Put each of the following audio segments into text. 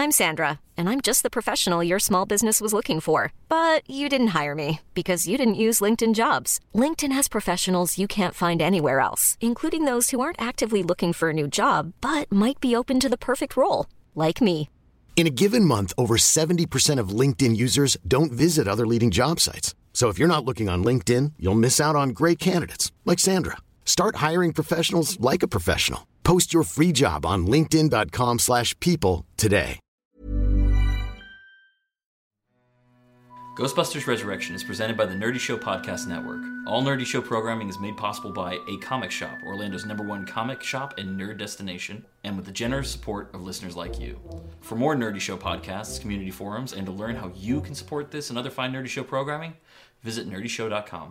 I'm Sandra, and I'm just the professional your small business was looking for. But you didn't hire me because you didn't use LinkedIn Jobs. LinkedIn has professionals you can't find anywhere else, including those who aren't actively looking for a new job, but might be open to the perfect role, like me. In a given month, over 70% of LinkedIn users don't visit other leading job sites. So if you're not looking on LinkedIn, you'll miss out on great candidates like Sandra. Start hiring professionals like a professional. Post your free job on linkedin.com/people today. Ghostbusters Resurrection is presented by the Nerdy Show Podcast Network. All Nerdy Show programming is made possible by A Comic Shop, Orlando's #1 comic shop and nerd destination, and with the generous support of listeners like you. For more Nerdy Show podcasts, community forums, and to learn how you can support this and other fine Nerdy Show programming, visit nerdyshow.com.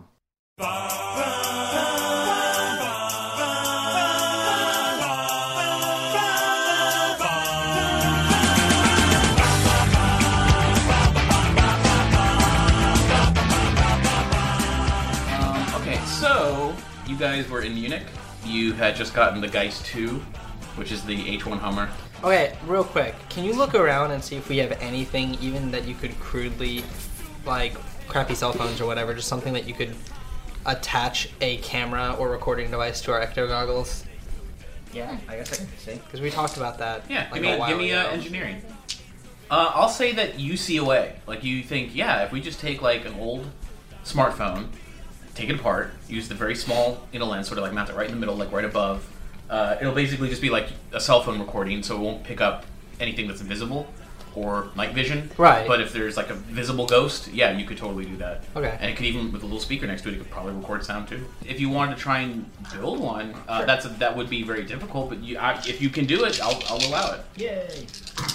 So, you guys were in Munich. You had just gotten the Geist 2, which is the H1 Hummer. Okay, real quick. Can you look around and see if we have anything even that you could crudely, like crappy cell phones or whatever, just something that you could attach a camera or recording device to our ecto goggles? Yeah, I guess I can see. Because we talked about that. Yeah, like give me engineering. I'll say that you see a way. Like, you think, yeah, if we just take like an old smartphone, take it apart, use the very small lens, sort of like mount it right in the middle, like right above. It'll basically just be like a cell phone recording, so it won't pick up anything that's invisible or night vision. Right. But if there's like a visible ghost, yeah, you could totally do that. Okay. And it could even, with a little speaker next to it, it could probably record sound too. If you wanted to try and build one, Sure. that would be very difficult. But if you can do it, I'll allow it. Yay!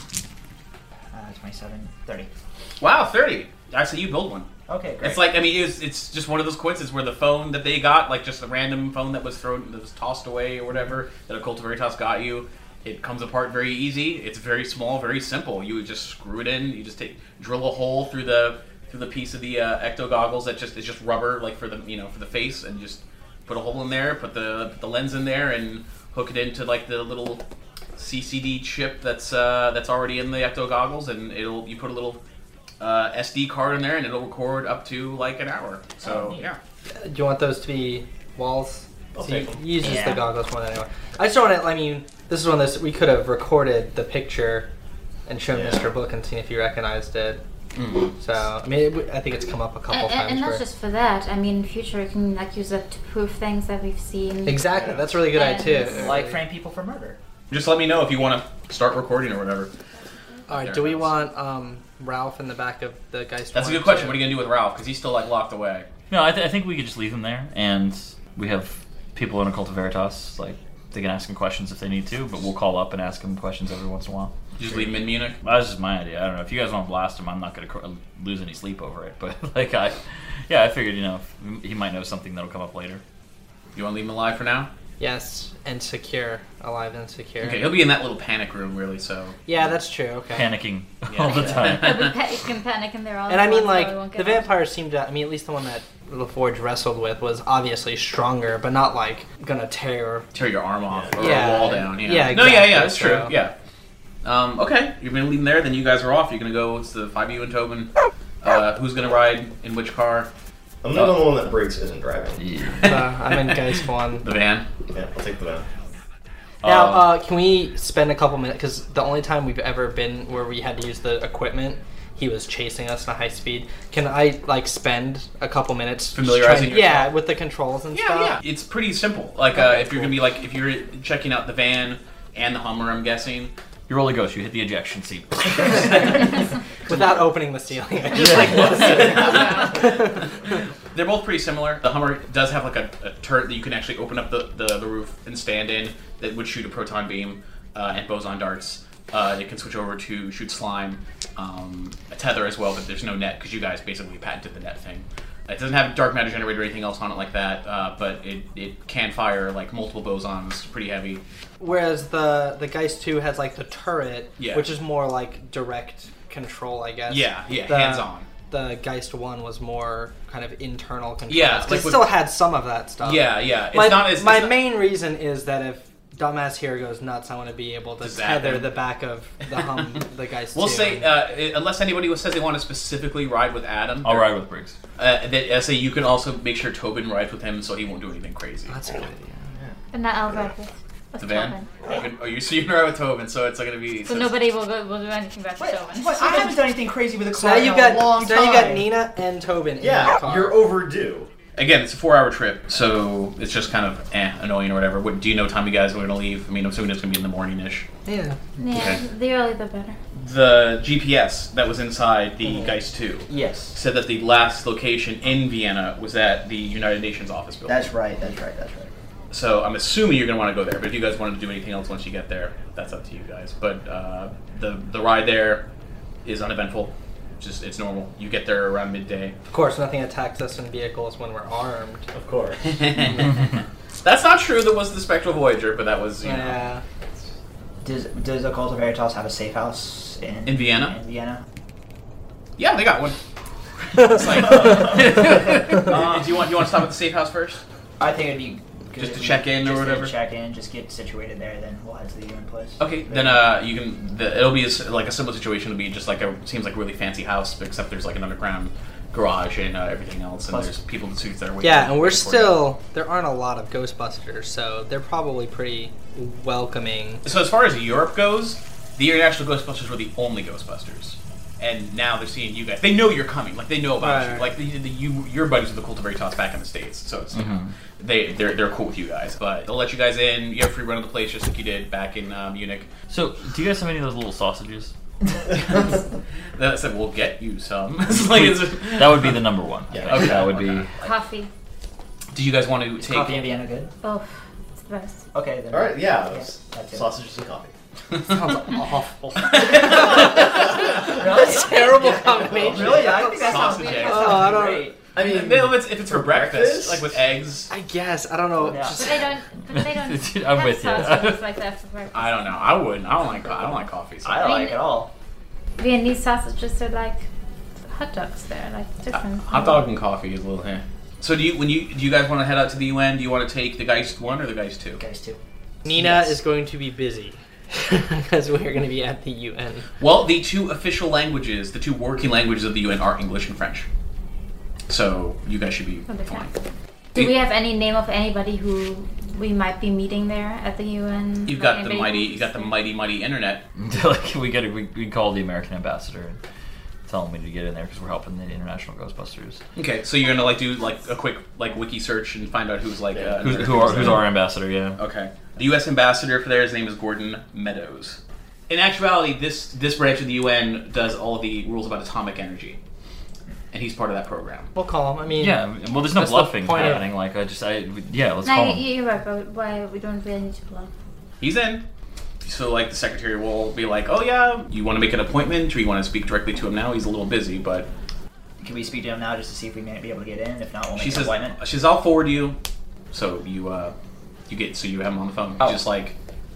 27, 30. Wow, 30. I say you build one. Okay, great. It's like, I mean, it's just one of those coincidences where the phone that they got, like just a random phone that was tossed away or whatever, that a Cult of Veritas got you, it comes apart very easy. It's very small, very simple. You would just screw it in. You just drill a hole through the piece of the ecto goggles that is just rubber, like for the face, and just put a hole in there, put the lens in there, and hook it into like the little CCD chip that's already in the ecto goggles, and you put a little SD card in there, and it'll record up to like an hour. So yeah. Do you want those to be walls? I'll So take them. you use the goggles more than anyone. I just don't want to. I mean, this is one of those we could have recorded the picture and shown Mr. Book and seen if he recognized it. Mm-hmm. So I mean, I think it's come up a couple times. And not just for that. I mean, in future you can like use it to prove things that we've seen. Exactly. That's a really good idea too. Like frame people for murder. Just let me know if you want to start recording or whatever. All right. Do we want Ralph in the back of the Geist? That's a good question. What are you gonna do with Ralph? Because he's still like locked away. No, I think we could just leave him there, and we have people in a Cult of Veritas, like, they can ask him questions if they need to, but we'll call up and ask him questions every once in a while. Just leave him in Munich? That's just my idea. I don't know. If you guys want to blast him, I'm not going to lose any sleep over it, but, like, I figured, he might know something that'll come up later. You want to leave him alive for now? Yes, and secure. Alive and secure. Okay, he'll be in that little panic room, really, so... Yeah, that's true, okay. Panicking all the time. You can panic in there all And I mean, so like, we won't the get vampires seemed to... I mean, at least the one that LaForge wrestled with was obviously stronger, but not, like, gonna tear your arm off or Yeah. a wall down. Yeah, Yeah, No, yeah, exactly, that's true, so- yeah. Okay, you're going to leave him there, then you guys are off. You're going to go, it's the 5 of you and Tobin. Who's going to ride in which car? I'm not the one that Briggs isn't driving. I'm in Geist 1. The van? Yeah, I'll take the van. Now, can we spend a couple minutes, because the only time we've ever been where we had to use the equipment, he was chasing us in a high speed. Can I, like, spend a couple minutes familiarizing yourself? Yeah, with the controls and stuff? Yeah, it's pretty simple. Like, Okay, if you're going to be, like, if you're checking out the van and the Hummer, I'm guessing... You roll a ghost, you hit the ejection seat. Without opening the ceiling. I just, like, They're both pretty similar. The Hummer does have, like, a turret that you can actually open up the roof and stand in that would shoot a proton beam and boson darts. It can switch over to shoot slime, a tether as well, but there's no net because you guys basically patented the net thing. It doesn't have dark matter generator or anything else on it like that, but it can fire like multiple bosons, pretty heavy. Whereas the Geist 2 has like the turret, Yeah. which is more like direct control, I guess. Yeah, hands-on. The Geist 1 was more kind of internal control. Yeah, it still had some of that stuff. Yeah. My main reason is that if Dumbass here goes nuts. I want to be able to Zap tether him. the back of the guy's We'll too. say, unless anybody says they want to specifically ride with Adam, I'll ride with Briggs. I say you can also make sure Tobin rides with him so he won't do anything crazy. That's a good idea. And not I'll ride with The van? Tobin. So you can ride with Tobin, so it's going to be... So nobody will do anything bad to Tobin. Wait, I haven't done anything crazy with a So car now in you a got long time. now you got Nina and Tobin in the Yeah, car. you're overdue. Again, it's a 4-hour trip, so it's just kind of annoying or whatever. Do you know what time you guys are going to leave? I mean, I'm assuming it's going to be in the morning-ish. Yeah. Yeah, Okay. the earlier the better. The GPS that was inside the Geist 2 Yes. said that the last location in Vienna was at the United Nations office building. That's right. So I'm assuming you're going to want to go there. But if you guys wanted to do anything else once you get there, that's up to you guys. But the ride there is uneventful. Just it's normal. You get there around midday. Of course, nothing attacks us in vehicles when we're armed. Of course. That's not true. There was the Spectral Voyager, but that was you know. Yeah. Does the Cult of Veritas have a safe house in Vienna? In Vienna. Yeah, they got one. It's like, do you want to stop at the safe house first? I think it'd be good Just if to we- check in or just whatever? To check in, just get situated there, then we'll head to the UN place. Okay, then you can. It'll be like a simple situation. It'll be just like seems like a really fancy house, except there's like an underground garage and everything else, and Plus- there's people in suits that are waiting. Yeah, and we're waiting for you. still there aren't a lot of Ghostbusters, so they're probably pretty welcoming. So as far as Europe goes, the International Ghostbusters were the only Ghostbusters, and now they're seeing you guys. They know you're coming. Like they know about you. Right. Like your buddies with the Cult of Veritas back in the States. So it's they're cool with you guys. But they'll let you guys in. You have free run of the place just like you did back in Munich. So, do you guys have any of those little sausages? That said, we'll get you some. It's like, That would be the number one. Yeah, okay. That would be. Coffee. Do you guys want to Is take? coffee in Vienna good? Oh, it's the best. Okay, then. All right, yeah. Yes, that's it. Sausages and coffee. Sounds awful. Really? Terrible combination. Really? I think that sounds Sausage good. eggs. That Oh, sounds I don't- great. I mean, If it's for breakfast, breakfast? like with eggs. I guess I don't know. Yeah. Just- But they don't I'm have with you. sausages like that for breakfast. I don't know. I wouldn't. I don't like coffee. So. I don't like it all. Viennese sausages are like hot dogs. They're like different. Hot dog and coffee is a little. So do you guys want to head out to the UN? Do you want to take the Geist 1 or the Geist 2? Guys, too. Nina Yes. is going to be busy because we're going to be at the UN. Well, the two official languages, the two working languages of the UN are English and French. So you guys should be Will be fine. fine. Do we have any name of anybody who we might be meeting there at the UN? You've Like got the anybody mighty, who's- you got the mighty internet. Like we call the American ambassador and tell me to get in there because we're helping the International Ghostbusters. Okay, so you're gonna do a quick wiki search and find out who's Who's our ambassador? Yeah. Okay. The U.S. ambassador for there, his name is Gordon Meadows. In actuality, this branch of the UN does all of the rules about atomic energy, and he's part of that program. We'll call him. I mean, Yeah. Well, there's no That's the bluffing point of- happening. Like let's No, call him. you're right, but why we don't really need to bluff. He's in. So, the secretary will be like, oh, yeah, you want to make an appointment, or you want to speak directly to him now? He's a little busy, but... Can we speak to him now just to see if we may be able to get in? If not, we'll make She an says, appointment. I'll forward you. So, you have him on the phone. Oh. Just like...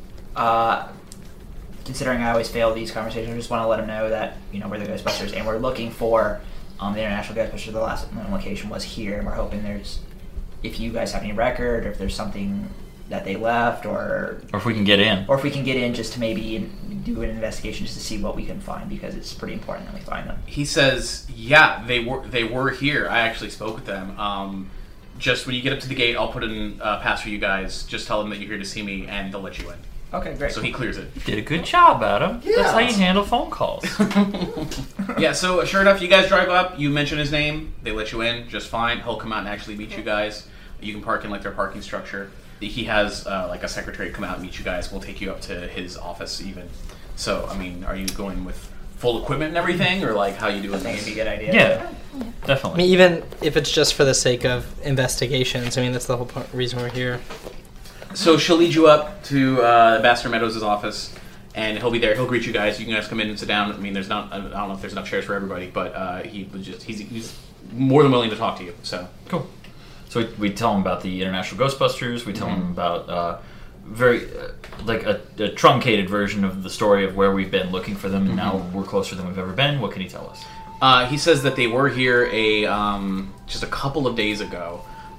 Considering I always fail these conversations, I just want to let him know that, we're the Ghostbusters, and we're looking for the International Ghostbusters. The last location was here, and we're hoping if you guys have any record, or if there's something that they left, or Or if we can get in. if we can get in just to maybe do an investigation just to see what we can find, because it's pretty important that we find them. He says, yeah, they were here. I actually spoke with them. Just when you get up to the gate, I'll put in a pass for you guys. Just tell them that you're here to see me, and they'll let you in. Okay, great. So he clears it. Did a good job, Adam. Yeah. That's how you handle phone calls. Yeah, so sure enough, you guys drive up, you mention his name, they let you in just fine. He'll come out and actually meet you guys. You can park in their parking structure. He has a secretary come out and meet you guys. We'll take you up to his office even. So, I mean, are you going with full equipment and everything, or how you doing I think this? it'd be a good idea. Yeah, I mean, definitely. even if it's just for the sake of investigations, I mean, that's the whole reason we're here. So she'll lead you up to Ambassador Meadows' office, and he'll be there. He'll greet you guys. You can guys come in and sit down. I mean, I don't know if there's enough chairs for everybody, but he's more than willing to talk to you. So Cool. So we tell them about the International Ghostbusters. We tell them about very a truncated version of the story of where we've been looking for them, and now we're closer than we've ever been. What can he tell us? he says that they were here just a couple of days ago.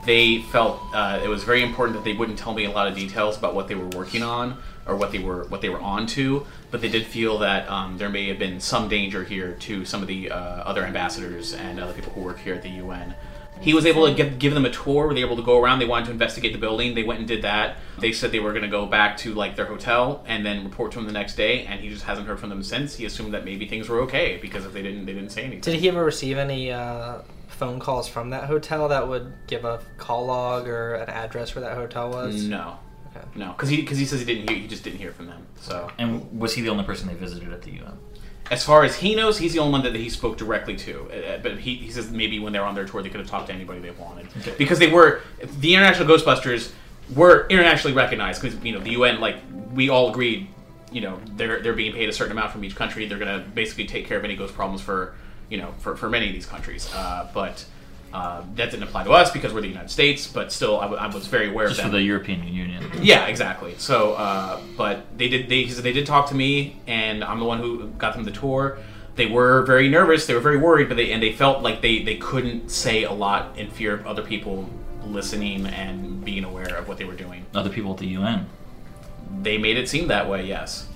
They felt it was very important that they wouldn't tell me a lot of details about what they were working on or what they were on to, but they did feel that there may have been some danger here to some of the other ambassadors and other people who work here at the UN. He was able to give them a tour where they were able to go around. They wanted to investigate the building. They went and did that. They said they were going to go back to like their hotel and then report to him the next day, and he just hasn't heard from them since. He assumed that maybe things were okay because if they didn't say anything. Did he ever receive any phone calls from that hotel that would give a call log or an address where that hotel was? No. Okay. No, because he says he just didn't hear from them. So. And was he the only person they visited at the UN? As far as he knows, he's the only one that he spoke directly to. But he says maybe when they were on their tour, they could have talked to anybody they wanted. Okay. Because the International Ghostbusters were internationally recognized. Because, the UN, like, we all agreed, they're being paid a certain amount from each country. They're going to basically take care of any ghost problems for many of these countries. But that didn't apply to us because we're the United States. But still, I was very aware of that. Just for the European Union. Yeah, exactly. So, but he said they did talk to me, and I'm the one who got them the tour. They were very nervous. They were very worried, but they felt like they couldn't say a lot in fear of other people listening and being aware of what they were doing. Other people at the UN. They made it seem that way, yes.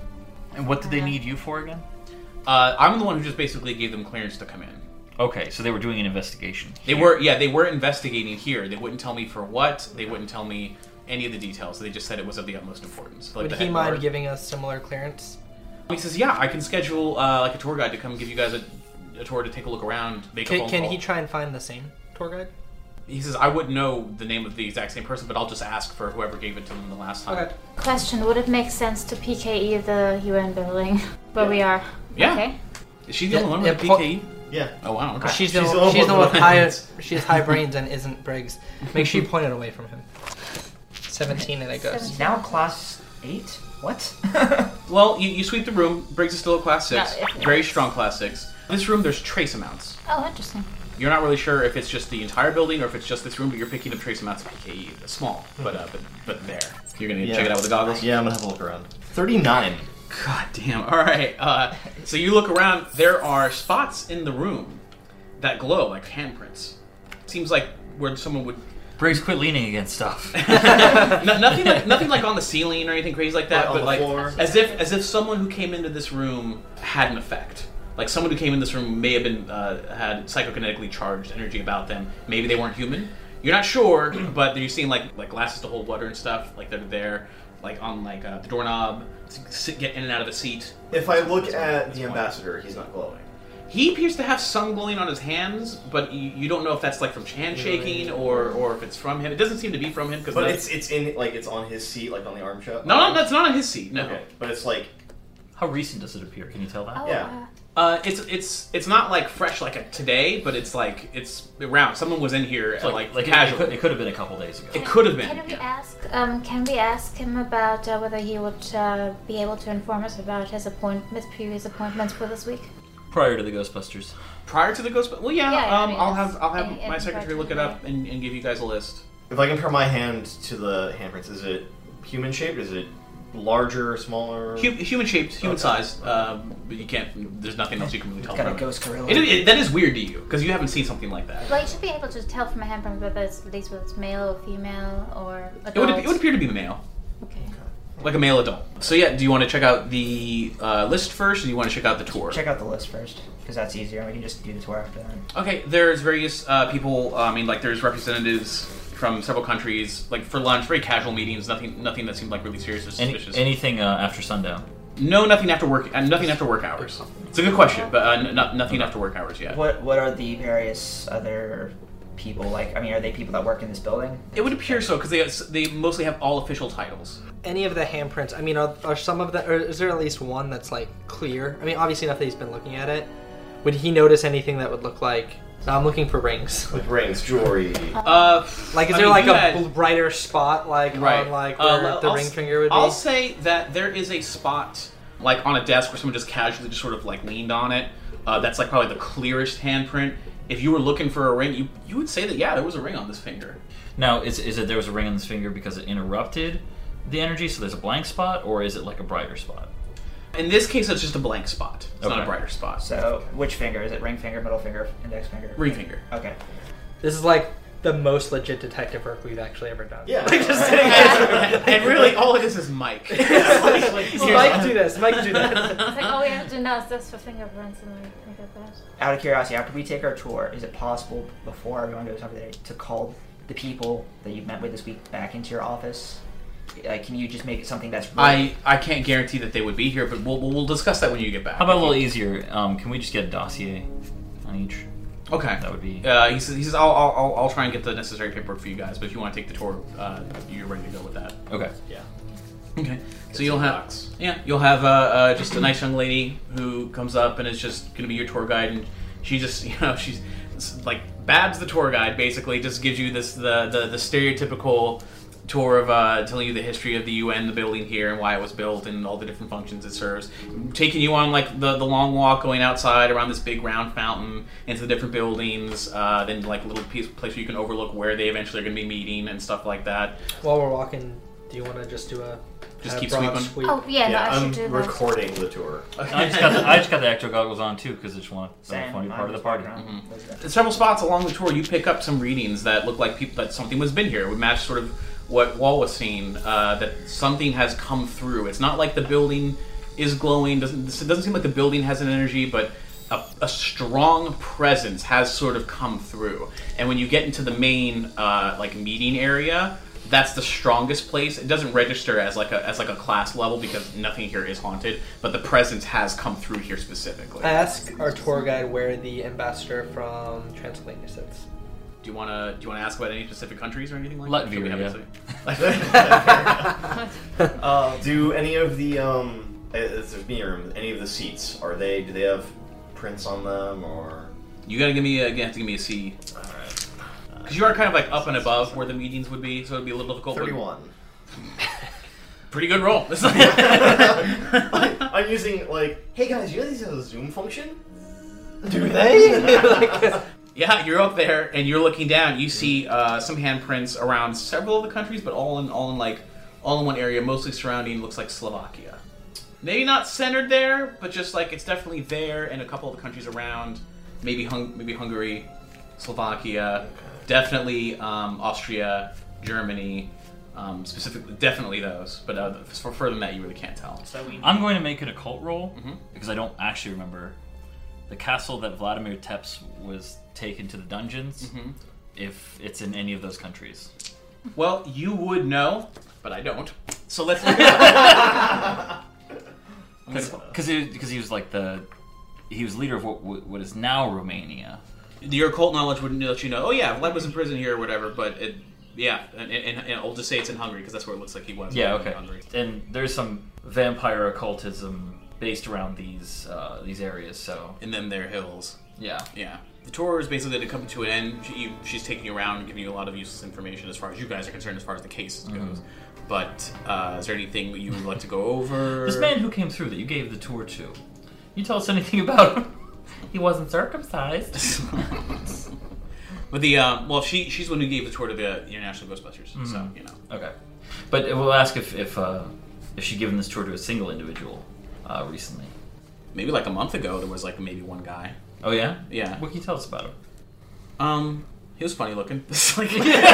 And what did they need you for again? I'm the one who just basically gave them clearance to come in. Okay, so they were doing an investigation. They were investigating here. They wouldn't tell me for what. They wouldn't tell me any of the details. They just said it was of the utmost importance. Would he mind giving us similar clearance? He says, yeah, I can schedule like a tour guide to come give you guys a tour to take a look around, make a phone call. Can he try and find the same tour guide? He says, I wouldn't know the name of the exact same person, but I'll just ask for whoever gave it to them the last time. Okay. Question, would it make sense to PKE the UN building where we are? Yeah. Okay. Is she the only one with PKE? Yeah. Oh, wow. Okay. She's the one with high... She has high brains and isn't Briggs. Make sure you point it away from him. 17 and it goes. He's now class 8? What? Well, you sweep the room. Briggs is still a class 6. No, Very strong class 6. This room, there's trace amounts. Oh, interesting. You're not really sure if it's just the entire building or if it's just this room, but you're picking up trace amounts of PKE. It's small, but there. You're going to check it out with the goggles? Yeah, I'm going to have a look around. 39. God damn. All right. So you look around. There are spots in the room that glow like handprints. Seems like where someone would... Briggs, quit leaning against stuff. nothing like on the ceiling or anything crazy like that, on but the like floor. as if someone who came into this room had an effect. Like someone who came in this room may have been had psychokinetically charged energy about them. Maybe they weren't human. You're not sure, but you're seeing like glasses to hold water and stuff. Like they're there, like on like the doorknob, get in and out of the seat. If I look at the ambassador, he's not glowing. He appears to have some glowing on his hands, but you don't know if that's like from handshaking or if it's from him. It doesn't seem to be from him because. But it's on his seat, like on the arm shot. No, that's not on his seat. No. Okay, but it's like. How recent does it appear? Can you tell that? Oh, Yeah. It's not like fresh like a today, but it's around. Someone was in here like casual. It could have been a couple days ago. It could have been. Can we ask him about whether he would be able to inform us about his previous appointments for this week? Prior to the Ghostbusters. Prior to the Ghostbusters? Well, yeah. I mean, I'll have in my secretary look it up and give you guys a list. If I compare my hand to the handprints, is it human shaped? Is it larger, smaller? Human shaped, human sized. But you can't. There's nothing else you can really tell. Got a from ghost gorilla. That is weird to you because you haven't seen something like that. Well, you should be able to tell from a handprint whether it's male or female or adult. It would appear to be male. Okay. Like a male adult. So yeah, do you want to check out the list first, or do you want to check out the tour? Check out the list first, because that's easier, and we can just do the tour after that. Okay, there's various people. I mean, like there's representatives from several countries, like for lunch, very casual meetings. Nothing that seemed like really serious or suspicious. Anything after sundown? No, nothing after work. Nothing after work hours. It's a good question, but nothing after work hours yet. What are the various other people like? I mean, are they people that work in this building? It would appear so because they mostly have all official titles. Any of the handprints, I mean, are some of them, or is there at least one that's like clear? I mean, obviously enough that he's been looking at it. Would he notice anything that would look like? I'm looking for rings. Like rings, jewelry. Like, is there like a brighter spot, like right. on like where the ring finger would be? I'll say that there is a spot, like on a desk where someone just casually just sort of like leaned on it. That's like probably the clearest handprint. If you were looking for a ring, you would say that there was a ring on this finger. Now, is it there was a ring on this finger because it interrupted the energy, so there's a blank spot, or is it like a brighter spot? In this case, it's just a blank spot. It's not a brighter spot. So, which finger? Is it ring finger, middle finger, index finger? Ring finger. Okay. This is like the most legit detective work we've actually ever done. Yeah. Like, just sitting And really, all it is Mike. Mike, do this. Mike, do that. It's like, all we have to do now is just for fingerprints and we get that. Out of curiosity, after we take our tour, is it possible before everyone goes over there to call the people that you've met with this week back into your office? Like, can you just make it something that's really... I can't guarantee that they would be here, but we'll discuss that when you get back. How about a little easier? Can we just get a dossier on each? Okay. That would be... He says I'll try and get the necessary paperwork for you guys, but if you want to take the tour, you're ready to go with that. Okay. Yeah. Okay. So you'll have just a nice young lady who comes up and is just going to be your tour guide, and she just she's like Babs the tour guide basically just gives you the stereotypical tour of telling you the history of the UN, the building here, and why it was built, and all the different functions it serves. Taking you on like the long walk, going outside around this big round fountain, into the different buildings, then like a little place where you can overlook where they eventually are going to be meeting and stuff like that. While we're walking, do you want to just do a Keep broad sweeping? sweep? Oh, yeah, no, I should I'm do that. recording the tour. I just got the ecto goggles on too because I just want to be a funny part of the party. At several spots along the tour, you pick up some readings that look like that something was been here. It would match sort of what Wall was seeing, that something has come through. It's not like the building is glowing. It doesn't seem like the building has an energy, but a strong presence has sort of come through. And when you get into the main like meeting area, that's the strongest place. It doesn't register as like a class level because nothing here is haunted, but the presence has come through here specifically. I ask our tour guide where the ambassador from Transylvania sits. Do you want to ask about any specific countries or anything like Latvia, that? Do any of the any of the seats do they have prints on them or? You have to give me a C. All right. Because you are kind of like up and above where the meetings would be, so it'd be a little difficult. 31. Pretty good roll. I'm using like, hey guys, you know these have a zoom function? Do they? Yeah, you're up there and you're looking down. You see some handprints around several of the countries, but all in one area, mostly surrounding looks like Slovakia. Maybe not centered there, but just like it's definitely there, and a couple of the countries around. Maybe Hungary, Slovakia, definitely Austria, Germany. Specifically, definitely those. But for further than that, you really can't tell. I'm going to make an occult roll because I don't actually remember the castle that Vladimir Tepes was taken to the dungeons. If it's in any of those countries. Well, you would know, but I don't. So let's. Because he was like he was leader of what is now Romania. Your occult knowledge wouldn't let you know. Oh yeah, Vlad was in prison here or whatever. But and I'll just say it's in Hungary because that's where it looks like he was. Yeah, okay. In Hungary. And there's some vampire occultism based around these areas. So And then their hills. yeah. The tour is basically to come to an end. She's taking you around and giving you a lot of useless information as far as you guys are concerned, as far as the case goes. But is there anything that you would like to go over? This man who came through that you gave the tour to, you tell us anything about him? He wasn't circumcised. But she's the one who gave the tour to the International Ghostbusters, so you know. Okay, but we'll ask if she given this tour to a single individual recently. Maybe like a month ago, there was like maybe one guy. Oh yeah, Yeah. What can you tell us about him? He was funny looking. Funny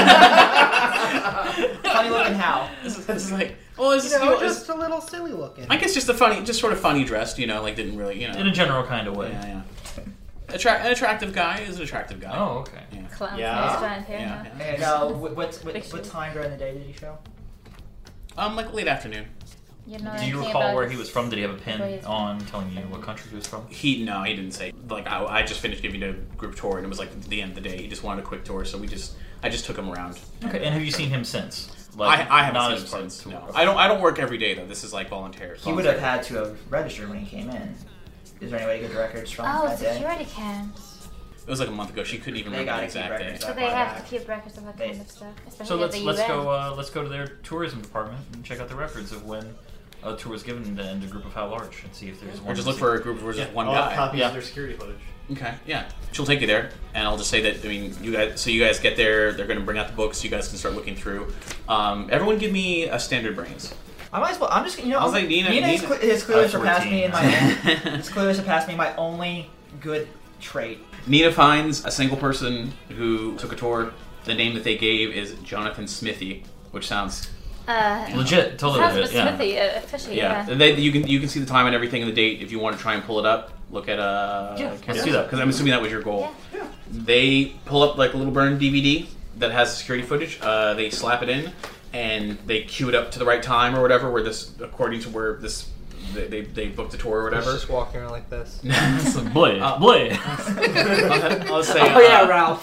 looking how? This is like, well, it's just a little silly looking. I guess just sort of funny dressed, like didn't really, In a general kind of way. Yeah. An attractive guy is an attractive guy. Oh, okay. Yeah. Clown Yeah. face around here. And what time during the day did he show? Like late afternoon. You know Do you anything recall about where his- he was from? Did he have a where pin he's on telling you what country he was from? He didn't say. Like I just finished giving a group tour, and it was like the end of the day. He just wanted a quick tour, so I just took him around. Okay, and have you seen him since? I haven't not seen as him part of since. the No, tour. I don't work every day though. This is like voluntary. He would have had to have registered when he came in. Is there any way to get the records from Oh, that day? security cams. It was like a month ago. She couldn't even They remember the gotta keep exact day. records. So they have to keep records of that kind of stuff. So Especially at the UN. let's go to their tourism department and check out the records of when a tour was given and a group of how large and see if there's one. Or just look for a group where just one I'll have guy. copies Yeah. of their security footage. Okay, yeah. She'll take you there, and I'll just say that, you guys get there, they're going to bring out the books, you guys can start looking through. Everyone give me a standard brains. I might as well. I'm just. I was like, Nina has clearly surpassed 14. me in my. It's clearly surpassed me in my only good trait. Nina finds a single person who took a tour The name that they gave is Jonathan Smithy, which sounds legit, totally sounds legit. Yeah. Smithy, officially, yeah. And then you can see the time and everything and the date if you want to try and pull it up. Look at let's do that. because I'm assuming that was your goal. Yeah. They pull up like a little burn DVD that has security footage. They slap it in and they cue it up to the right time or whatever. Where this, according to where this. They booked a tour or whatever. Just walking around like this. Boy. I'll say. Oh yeah, Ralph.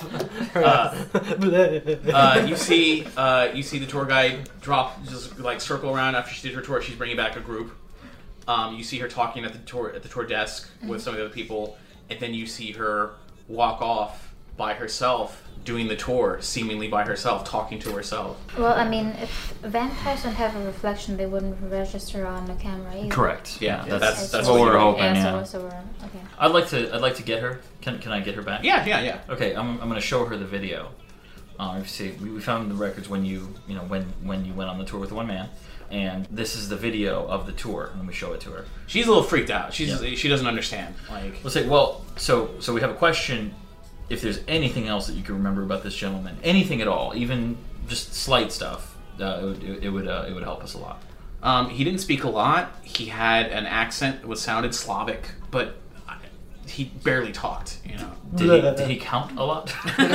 You see the tour guide just like circle around after she did her tour. She's bringing back a group. You see her talking at the tour desk with some of the other people, and then you see her walk off by herself, doing the tour, seemingly by herself, talking to herself. Well, I mean, if vampires don't have a reflection, they wouldn't register on the camera either. Correct. Yeah, that's what we're hoping. Yeah. So we're okay. I'd like to get her. Can I get her back? Yeah. Okay, I'm going to show her the video. See, we found the records when you went on the tour with One Man, and this is the video of the tour, and we show it to her. She's a little freaked out. She doesn't understand. Like, we'll say, so we have a question. If there's anything else that you can remember about this gentleman, anything at all, even just slight stuff, it would help us a lot. He didn't speak a lot. He had an accent that sounded Slavic, but he barely talked. You know. Did he count a lot?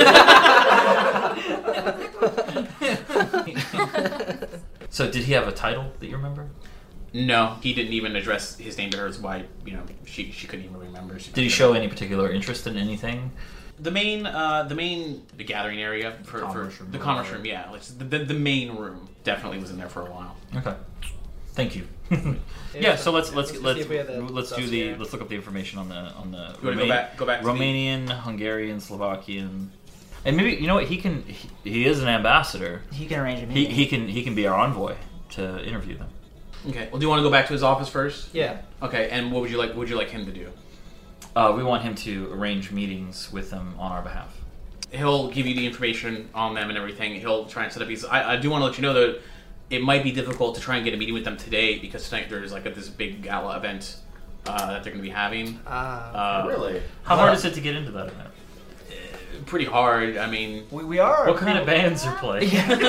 So did he have a title that you remember? No, he didn't even address his name to her. That's why she couldn't even remember. Did he show any particular interest in anything? The gathering area for the commerce room, yeah, like the main room definitely was in there for a while. Okay, thank you. Yeah, so let's look up the information on the You want to go back to Romanian, Hungarian, Slovakian, and maybe he is an ambassador. He can arrange a meeting. He can be our envoy to interview them. Okay. Well, do you want to go back to his office first? Yeah. Okay. And what would you like him to do? We want him to arrange meetings with them on our behalf. He'll give you the information on them and everything. He'll try and set up these. I do want to let you know that it might be difficult to try and get a meeting with them today because tonight there's like this big gala event that they're going to be having. Really? How hard is it to get into that event? Pretty hard. I mean, we are. What kind of bands are playing?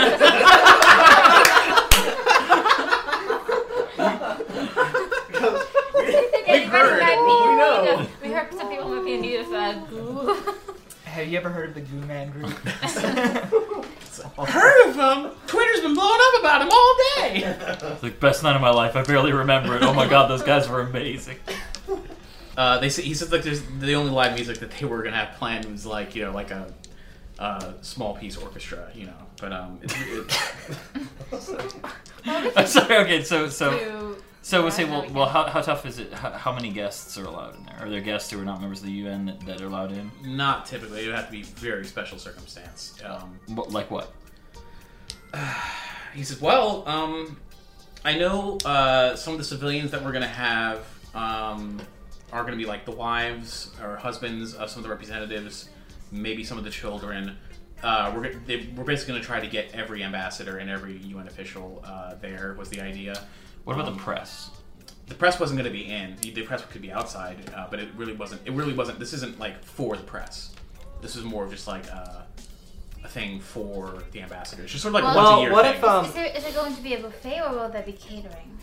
We heard some people might be in need of goo. Have you ever heard of the Goo Man group? Heard of them? Twitter's been blowing up about him all day. It's the best night of my life. I barely remember it. Oh my god, those guys were amazing. He said like the only live music that they were gonna have planned was like like a small piece orchestra, But I'm sorry. Okay, so we'll say, well, how tough is it? How many guests are allowed in there? Are there guests who are not members of the UN that are allowed in? Not typically. It would have to be very special circumstance. Like what? He says, well, I know some of the civilians that we're going to have are going to be like the wives or husbands of some of the representatives, maybe some of the children. We're basically going to try to get every ambassador and every UN official there was the idea. What about the press? The press wasn't going to be in. The press could be outside, but it really wasn't. This isn't like for the press. This is more of just like a thing for the ambassadors. Just sort of like once a year thing. Is it going to be a buffet or will there be catering?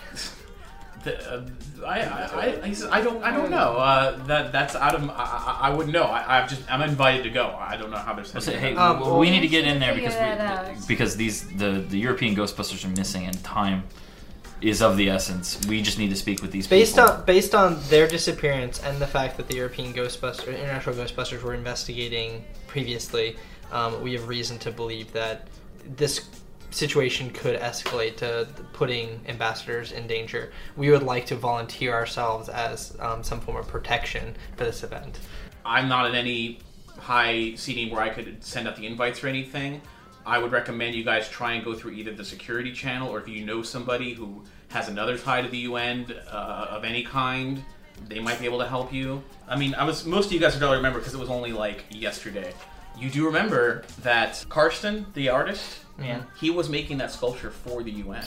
I don't know. That's out of. I wouldn't know. I'm invited to go. I don't know how they're saying. Hey, we need to get in there because the European Ghostbusters are missing and time is of the essence. We just need to speak with these people. Based on their disappearance and the fact that the International Ghostbusters were investigating previously, we have reason to believe that this situation could escalate to putting ambassadors in danger. We would like to volunteer ourselves as some form of protection for this event. I'm not in any high seating where I could send out the invites or anything. I would recommend you guys try and go through either the security channel or if you know somebody who has another tie to the UN of any kind, they might be able to help you. I mean, most of you guys don't remember because it was only like yesterday. You do remember that Karsten, the artist, he was making that sculpture for the UN.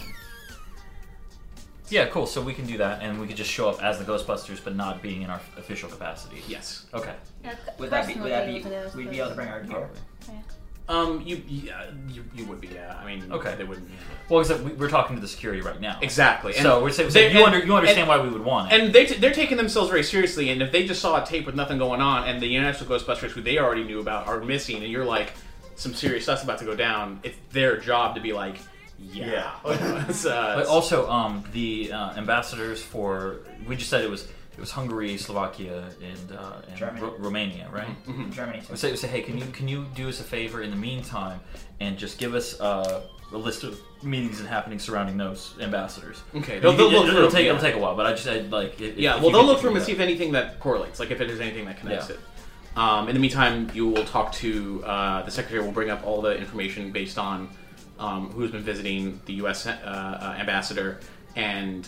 Yeah, cool. So we can do that, and we could just show up as the Ghostbusters, but not being in our official capacity. Yes. Okay. Would that be? We'd be able to bring our gear. You would be, yeah. I mean, Okay. they wouldn't. Yeah. Well, because we're talking to the security right now. Exactly. So we're saying you understand why we would want it. And they're taking themselves very seriously. And if they just saw a tape with nothing going on, and the International Ghostbusters, who they already knew about, are missing, and you're like, some serious stuff's about to go down, it's their job to be like, yeah. But also, the ambassadors for we just said it was Hungary, Slovakia, and Germany. Romania, right? Mm-hmm. Germany. We say, hey, can you do us a favor in the meantime and just give us a list of meetings and happenings surrounding those ambassadors? Okay, It'll they'll take yeah. a while, but I just said like they'll look through them and see if anything that correlates, like if it is anything that connects it. In the meantime, you will talk to the secretary. Will bring up all the information based on who's been visiting the U.S. Ambassador. And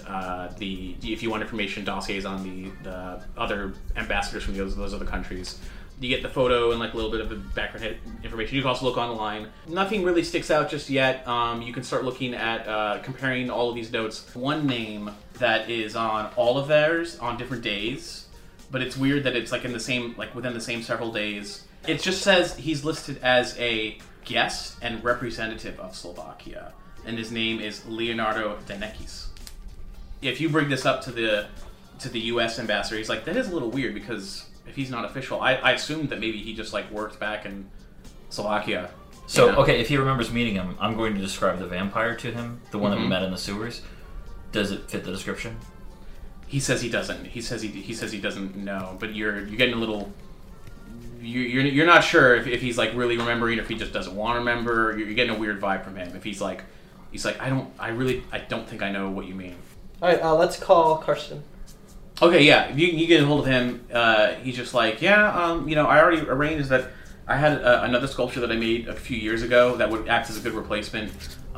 if you want information, dossiers on the other ambassadors from those other countries. You get the photo and like a little bit of the background information. You can also look online. Nothing really sticks out just yet. You can start looking at comparing all of these notes. One name that is on all of theirs on different days, but it's weird that it's like in the same, like within the same several days. It just says he's listed as a guest and representative of Slovakia, and his name is Leonardo Danekis. If you bring this up to the U.S. ambassador, he's like, that is a little weird because if he's not official, I assumed that maybe he just like worked back in Slovakia. So okay, if he remembers meeting him, I'm going to describe the vampire to him, the one that we met in the sewers. Does it fit the description? He says he doesn't. He says he doesn't know. But you're getting a little. You're not sure if he's like really remembering, or if he just doesn't want to remember. You're getting a weird vibe from him. If he's like I don't think I know what you mean. All right, let's call Karsten. Okay, yeah. If you get a hold of him, he's just like, I already arranged that I had another sculpture that I made a few years ago that would act as a good replacement.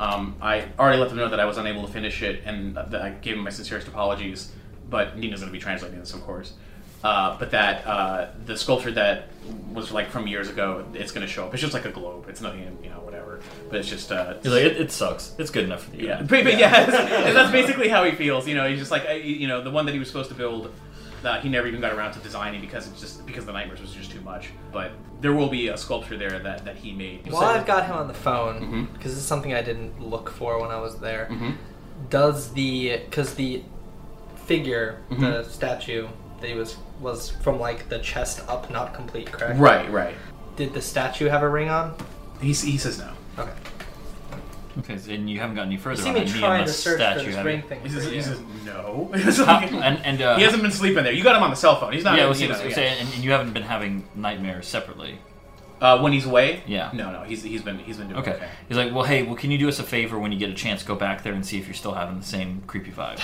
I already let them know that I was unable to finish it, and that I gave him my sincerest apologies. But Nina's going to be translating this, of course. But that the sculpture that was like from years ago, it's going to show up. It's just like a globe. It's nothing, whatever. But it's just. He's like, it sucks. It's good enough for you. Yeah, but and that's basically how he feels. He's just like, the one that he was supposed to build, he never even got around to designing because the nightmares was just too much. But there will be a sculpture there that he made. While I've got him on the phone, because this is something I didn't look for when I was there. Because the figure, the statue, that was from like the chest up, not complete, correct? Right. Did the statue have a ring on? He says no. Okay. Okay, so, and you haven't got any further You see on me it. trying to search for this ring thing. He says no. He hasn't been sleeping there. You got him on the cell phone. He's not. And you haven't been having nightmares separately. When he's away? Yeah. No. He's been doing okay. He's like, well, hey, can you do us a favor when you get a chance? Go back there and see if you're still having the same creepy vibe.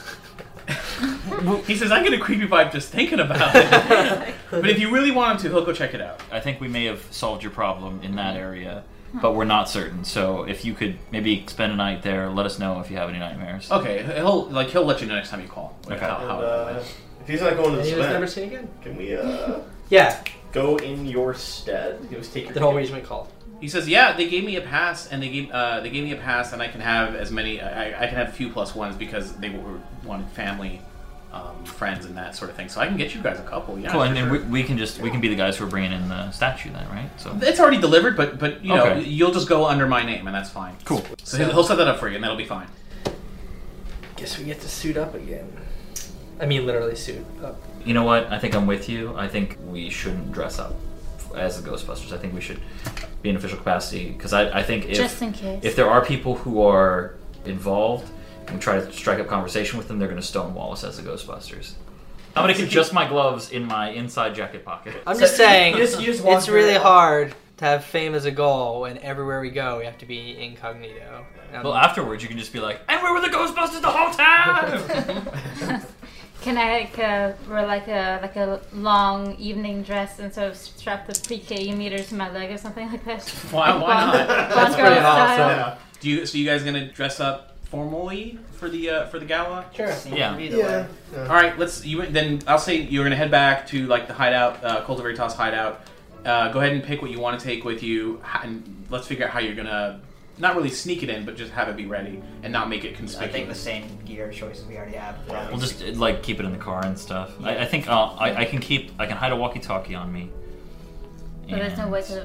He says, I get a creepy vibe just thinking about it. But if you really want him to, he'll go check it out. I think we may have solved your problem in that area, but we're not certain. So if you could maybe spend a night there, let us know if you have any nightmares. Okay, he'll let you know next time you call. Okay. If he's not going to the He was event, never seen again. can we Yeah. go in your stead? It was take your The whole reason we called. He says, yeah, they gave me a pass, and they gave me a pass, and I can have as many. I can have a few plus ones because they wanted family, friends, and that sort of thing. So I can get you guys a couple. Yeah, cool. And then we can be the guys who are bringing in the statue then, right? So it's already delivered, but Okay. you'll just go under my name, and that's fine. Cool. So he'll set that up for you, and that'll be fine. Guess we get to suit up again. I mean, literally suit up. You know what? I think I'm with you. I think we shouldn't dress up as the Ghostbusters. I think we should be in official capacity because I think Just in case. if there are people who are involved and we try to strike up conversation with them, they're going to stonewall us as the Ghostbusters. I'm going to keep just my gloves in my inside jacket pocket. I'm just saying, you just walk it's really through- hard to have fame as a goal, and everywhere we go, we have to be incognito. Well, afterwards you can just be like, and we were the Ghostbusters the whole time! Can I wear like a long evening dress and sort of strap the pre-K meter to my leg or something like that? Why not? That's pretty awesome. Yeah. So you guys gonna dress up formally for the gala? Sure. Yeah. Yeah. All right, then I'll say you're gonna head back to like the hideout, Cult of Veritas hideout. Go ahead and pick what you want to take with you, and let's figure out how you're gonna not really sneak it in, but just have it be ready and not make it conspicuous. I think the same gear choices we already have. We'll just like keep it in the car and stuff. I think I can hide a walkie-talkie on me. But there's no And- way to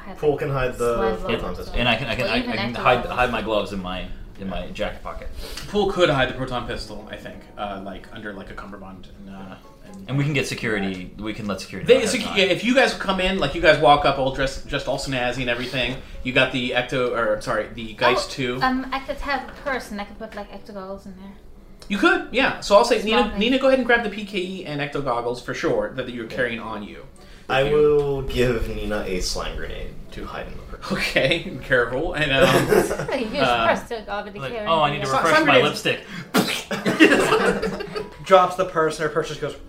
Pool can hide the Slide photon loads. pistol. And I can Well, even hide my gloves in my jacket pocket. Pool could hide the proton pistol, I think, like under like a cummerbund. And we can get security. We can let security. know ahead of time. If you guys come in, like you guys walk up all dressed all snazzy and everything, you got the the Geist 2. I could have a person. I could put like ecto goggles in there. You could, yeah. So I'll say, Small thing. Nina, go ahead and grab the PKE and ecto goggles for sure that you're carrying on you. I will give Nina a slime grenade to hide in the purse. Okay, careful. And You use first to already Like, carry. oh, I need to Slime refresh my grenades. lipstick. Drops the purse, and her purse just goes.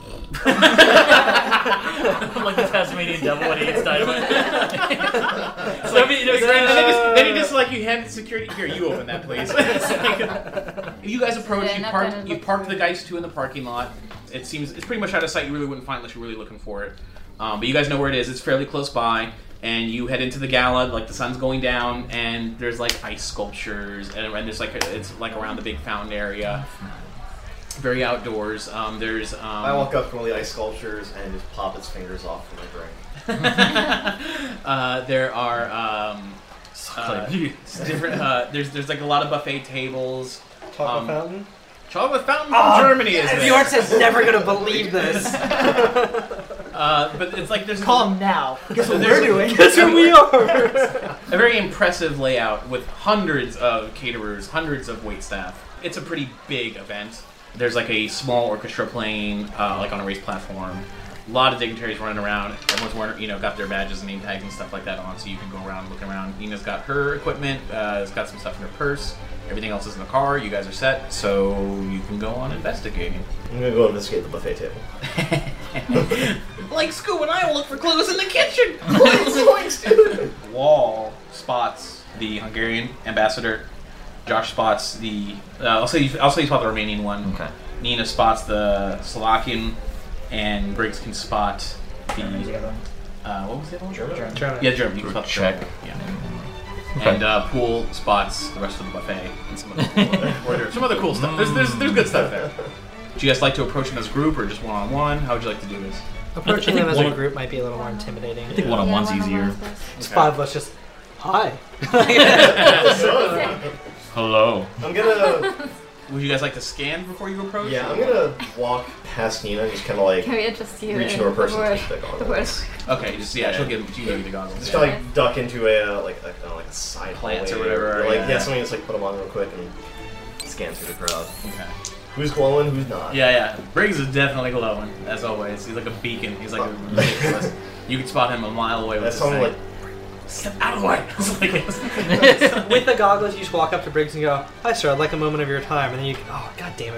Like the Tasmanian devil when he eats dynamite. It's like, then he just like you hand the security here. You open that, please. It's like, you guys approach. Yeah, not gonna You look parked for the it. Geist 2 in the parking lot. It's pretty much out of sight. You really wouldn't find unless you're really looking for it. But you guys know where it is. It's fairly close by. And you head into the gala, like the sun's going down, and there's like ice sculptures, and there's like it's like around the big fountain area, very outdoors. There's I walk up to one of the ice sculptures and just pop its fingers off from my drink. there are different. There's like a lot of buffet tables. Chocolate fountain. Chocolate fountain from Germany is there. Bjorn's never gonna believe this. But it's like there's Call him now. Guess what There's- we're doing? That's who we are. a very impressive layout with hundreds of caterers, hundreds of waitstaff. It's a pretty big event. There's like a small orchestra playing, like on a raised platform. A lot of dignitaries running around. Everyone's wearing, got their badges and name tags and stuff like that on, so you can go around, look around. Nina's got her equipment. Has got some stuff in her purse. Everything else is in the car. You guys are set, so you can go on investigating. I'm gonna go investigate the buffet table. Like Scoo and I will look for clues in the kitchen. Wall spots the Hungarian ambassador. Josh spots the. I'll say you spot the Romanian one. Okay. Nina spots the Slovakian, and Briggs can spot the. Who's the other one? What was the other one? German. Yeah, German. You can spot the Czech. German. Yeah. Okay. And Pool spots the rest of the buffet and some other cool stuff. There's good stuff there. Do you guys like to approach them as a group or just one-on-one? How would you like to do this? Approaching I think them as a one- group might be a little more intimidating. I think one-on-one's easier. It's five of us just, hi. Hello. I'm gonna. Would you guys like to scan before you approach? Yeah, I'm gonna walk past Nina and just kind of like Can we interest you reach in into her purse the and word? take the The goggles. word. Okay, she'll give you the goggles. Just kind of like duck into a like a side Plants or hallway whatever, Like yeah. something just like put them on real quick and scan through the crowd. Okay. Who's glowing? Who's not? Yeah. Briggs is definitely glowing, as always. He's like a beacon. He's like ridiculous. You can spot him a mile away with That's his something thing. like. Step out of the way! It's like it's- With the goggles, you just walk up to Briggs and go, hi sir, I'd like a moment of your time. And then you go, oh, god damn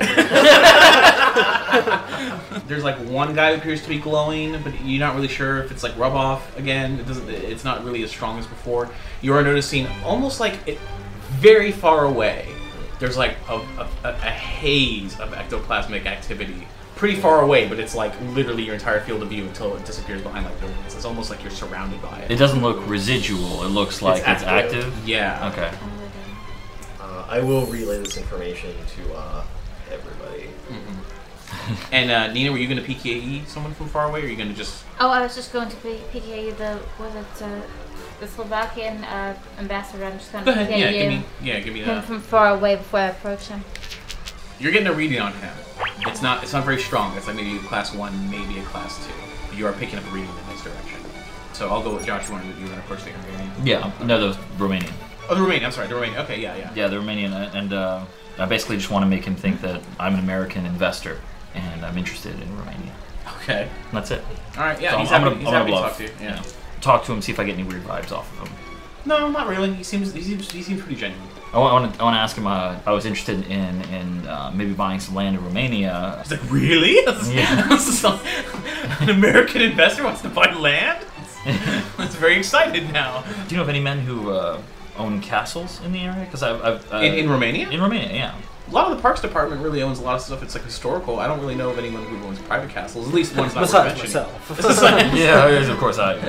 it. There's like one guy who appears to be glowing, but you're not really sure if it's like rub off again. It's not really as strong as before. You are noticing almost like very far away. There's like a haze of ectoplasmic activity. Pretty far away, but it's like literally your entire field of view until it disappears behind like buildings. It's almost like you're surrounded by it. It doesn't look residual. It looks like it's active. Yeah. Okay. I will relay this information to everybody. And Nina, were you going to PKE someone from far away, or are you going to just? Oh, I was just going to PKA the Slovakian ambassador. I'm just going Go to ahead. PKA Give me him that. from far away before I approach him. You're getting a reading on him. It's not very strong. It's like maybe a class 1, maybe a class 2. You are picking up a reading in this direction. So I'll go with Josh. You're going to approach the Hungarian. Yeah. No, the Romanian. Oh, the Romanian. I'm sorry, the Romanian. Okay, yeah. Yeah, the Romanian, and I basically just want to make him think that I'm an American investor and I'm interested in Romania. Okay. And that's it. All right. Yeah. So he's I'm happy, gonna he's happy to bluff. talk to you. Yeah. Talk to him, see if I get any weird vibes off of him. No, not really. He seems pretty genuine. I want to ask him. I was interested in maybe buying some land in Romania. He's like, really? Yeah. So, an American investor wants to buy land? That's very excited now. Do you know of any men who own castles in the area? Because I've In Romania? In Romania, yeah. A lot of the Parks Department really owns a lot of stuff. It's like historical. I don't really know of anyone who owns private castles. At least one's not worth Besides mentioning. myself. Yeah, of course I.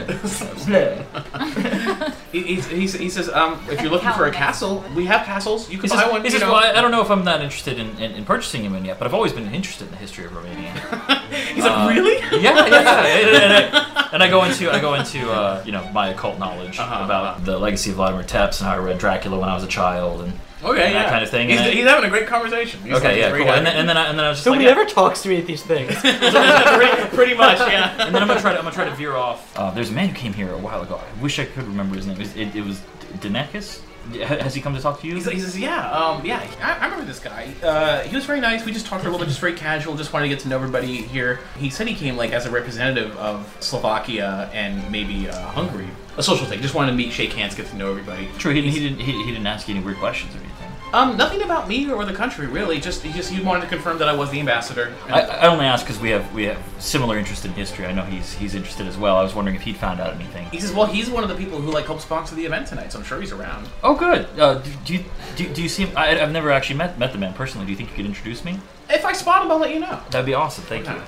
He says, if you're looking for a castle, we have castles. You can buy one. He says, well, I don't know if I'm that interested in purchasing him yet, but I've always been interested in the history of Romania. He's like, really? Yeah. And I go into my occult knowledge about the legacy of Vladimir Tepes and how I read Dracula when I was a child and that kind of thing. He's having a great conversation. Cool. And then I was just Nobody ever talks to me at these things. pretty much, yeah. And then I'm gonna try to veer off. There's a man who came here a while ago. I wish I could remember his name. It was Denekis. Has he come to talk to you? He says, yeah. I remember this guy. He was very nice. We just talked for a little bit, just very casual. Just wanted to get to know everybody here. He said he came like as a representative of Slovakia and maybe Hungary. A social thing. Just wanted to meet, shake hands, get to know everybody. True. He didn't ask you any weird questions or anything. Nothing about me or the country really. He wanted to confirm that I was the ambassador. I only asked because we have similar interest in history. I know he's interested as well. I was wondering if he'd found out anything. He says, well, he's one of the people who helped sponsor the event tonight, so I'm sure he's around. Oh, good. Do you see him? I've never actually met the man personally. Do you think you could introduce me? If I spot him, I'll let you know. That'd be awesome. Thank you.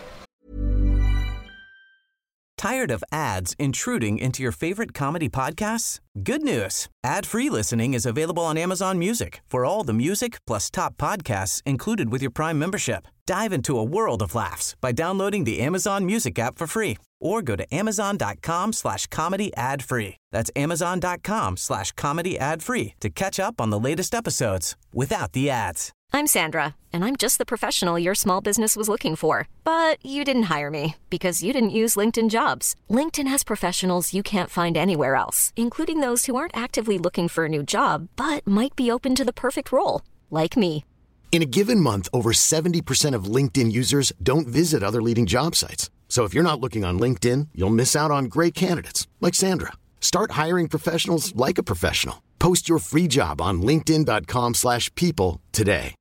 Tired of ads intruding into your favorite comedy podcasts? Good news. Ad-free listening is available on Amazon Music for all the music plus top podcasts included with your Prime membership. Dive into a world of laughs by downloading the Amazon Music app for free or go to amazon.com/comedy ad-free. That's amazon.com/comedy ad-free to catch up on the latest episodes without the ads. I'm Sandra, and I'm just the professional your small business was looking for. But you didn't hire me because you didn't use LinkedIn Jobs. LinkedIn has professionals you can't find anywhere else, including those who aren't actively looking for a new job, but might be open to the perfect role, like me. In a given month, over 70% of LinkedIn users don't visit other leading job sites. So if you're not looking on LinkedIn, you'll miss out on great candidates like Sandra. Start hiring professionals like a professional. Post your free job on linkedin.com/people today.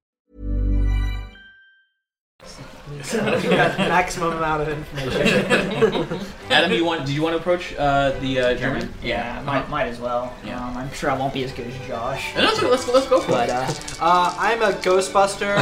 Maximum amount of information. Adam, did you want to approach the German? Yeah, might as well. Yeah. I'm sure I won't be as good as Josh. No, let's go for But it. I'm a Ghostbuster.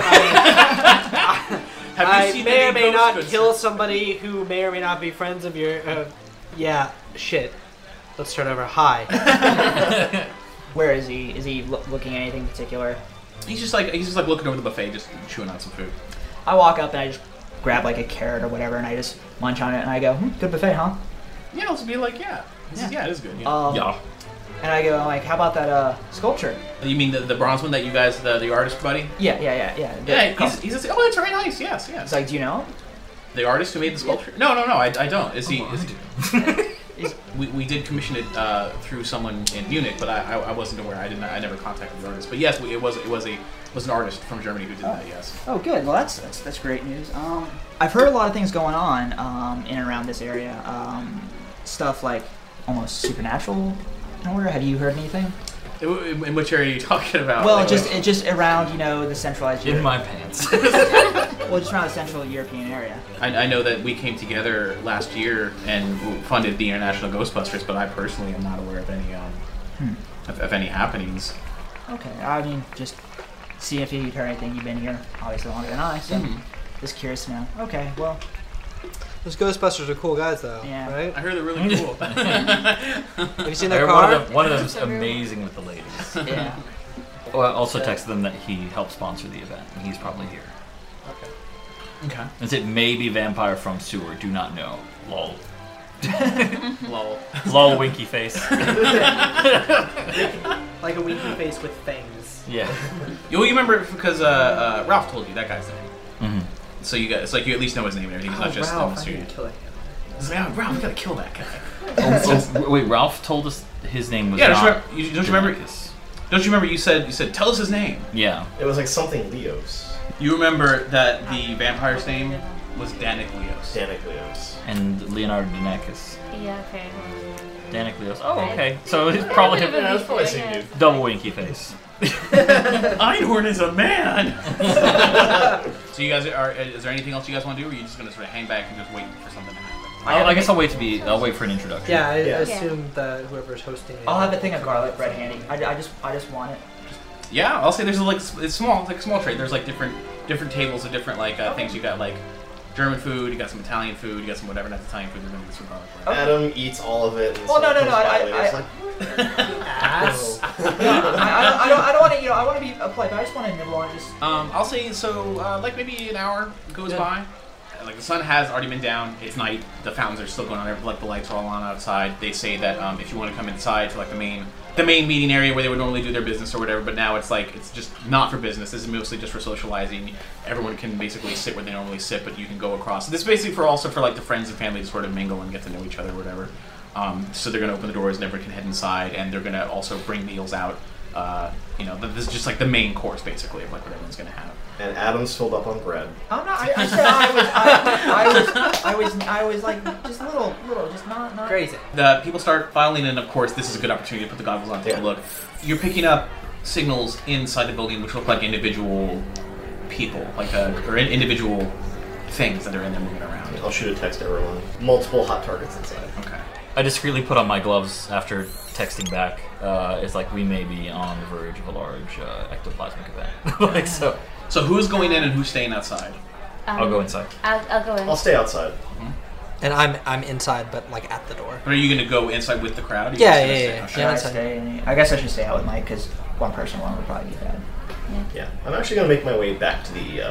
I may or may not kill somebody who may or may not be friends of your. Shit. Let's start over. Hi. Where is he? Is he looking at anything particular? He's just like looking over the buffet, just chewing on some food. I walk up and I just grab like a carrot or whatever, and I just munch on it, and I go, "Good buffet, huh?" Yeah, let's be like, yeah, it is good. Yeah. And I go, like, "How about that sculpture?" You mean the bronze one that you guys, the artist buddy? Yeah. He says, oh, it's very nice. Yes. It's like, do you know? The artist who made the sculpture? No, I don't. Is he? We did commission it through someone in Munich, but I wasn't aware. I never contacted the artist. But yes, it was an artist from Germany who did that. Yes. Oh, good. Well, that's great news. I've heard a lot of things going on in and around this area. Stuff like almost supernatural in order. Have you heard anything? In which area are you talking about? Well, just around the centralized. In my pants. Well, just around the Central European area. I know that we came together last year and funded the International Ghostbusters, but I personally am not aware of any of any happenings. Okay, I mean, just see if you've heard anything. You've been here obviously longer than I, so just curious to know. Okay, well. Those Ghostbusters are cool guys, though. Yeah. Right? I heard they're really cool. Have you seen their car? One of them's amazing with the ladies. Yeah. Well, I also texted them that he helped sponsor the event, and he's probably here. Okay. Is it maybe vampire from sewer? Do not know. Lol. Lol. Lol, winky face. Like a winky face with fangs. Yeah. You remember because Ralph told you that guy's name. Mm-hmm. So you guys, you at least know his name and everything. He's not just Ralph, on the I need to kill him. He's like, oh, Ralph, we gotta kill that guy. Wait, Ralph told us his name was Yeah, not don't you remember? Don't you remember you said tell us his name? Yeah. It was like something Leos. You remember that the vampire's name was Danik Leos. Danik Leos. And Leonardo Danakis. Yeah, okay. Danik Leos. Oh, okay. So it's probably Yeah, it's probably the same dude. double winky face. Einhorn is a man! So you guys is there anything else you guys want to do, or are you just gonna sort of hang back and just wait for something to happen? I guess I'll wait for an introduction. Yeah, I assume that whoever's hosting it. I'll have a thing of garlic bread handy. I just want it. Yeah, I'll say there's it's small, like a small trade. There's like different tables of different things. You got like German food, you got some Italian food, you got some whatever, not Italian food. There's gonna be some garlic bread. Adam eats all of it. And Well, no, Ass. I don't want to. I want to be polite, but I just want to nibble on it. Just. I'll say so. Like maybe an hour goes by. like the sun has already been down. It's night. The fountains are still going on there. Like the lights are all on outside. They say that if you want to come inside to like the main meeting area where they would normally do their business or whatever, but now it's like it's just not for business. This is mostly just for socializing. Everyone can basically sit where they normally sit, but you can go across. This is basically for like the friends and family to sort of mingle and get to know each other or whatever. So they're going to open the doors and everyone can head inside, and they're going to also bring meals out. This is just like the main course basically of like what everyone's going to have. And Adam's filled up on bread. Oh no! I was like just little, just not Crazy. The people start filing in. Of course, this is a good opportunity to put the goggles on, take a look. You're picking up signals inside the building which look like individual people, or individual things that are in there moving around. I'll shoot a text to everyone. Multiple hot targets inside. Okay. I discreetly put on my gloves after texting back. It's like we may be on the verge of a large ectoplasmic event. So who's going in and who's staying outside? I'll go inside. I'll go in. I'll stay outside. Mm-hmm. And I'm inside, but like at the door. But are you going to go inside with the crowd? Yeah. Should I stay? I guess I should stay out with Mike because one person alone would probably be bad. Yeah. I'm actually going to make my way back to the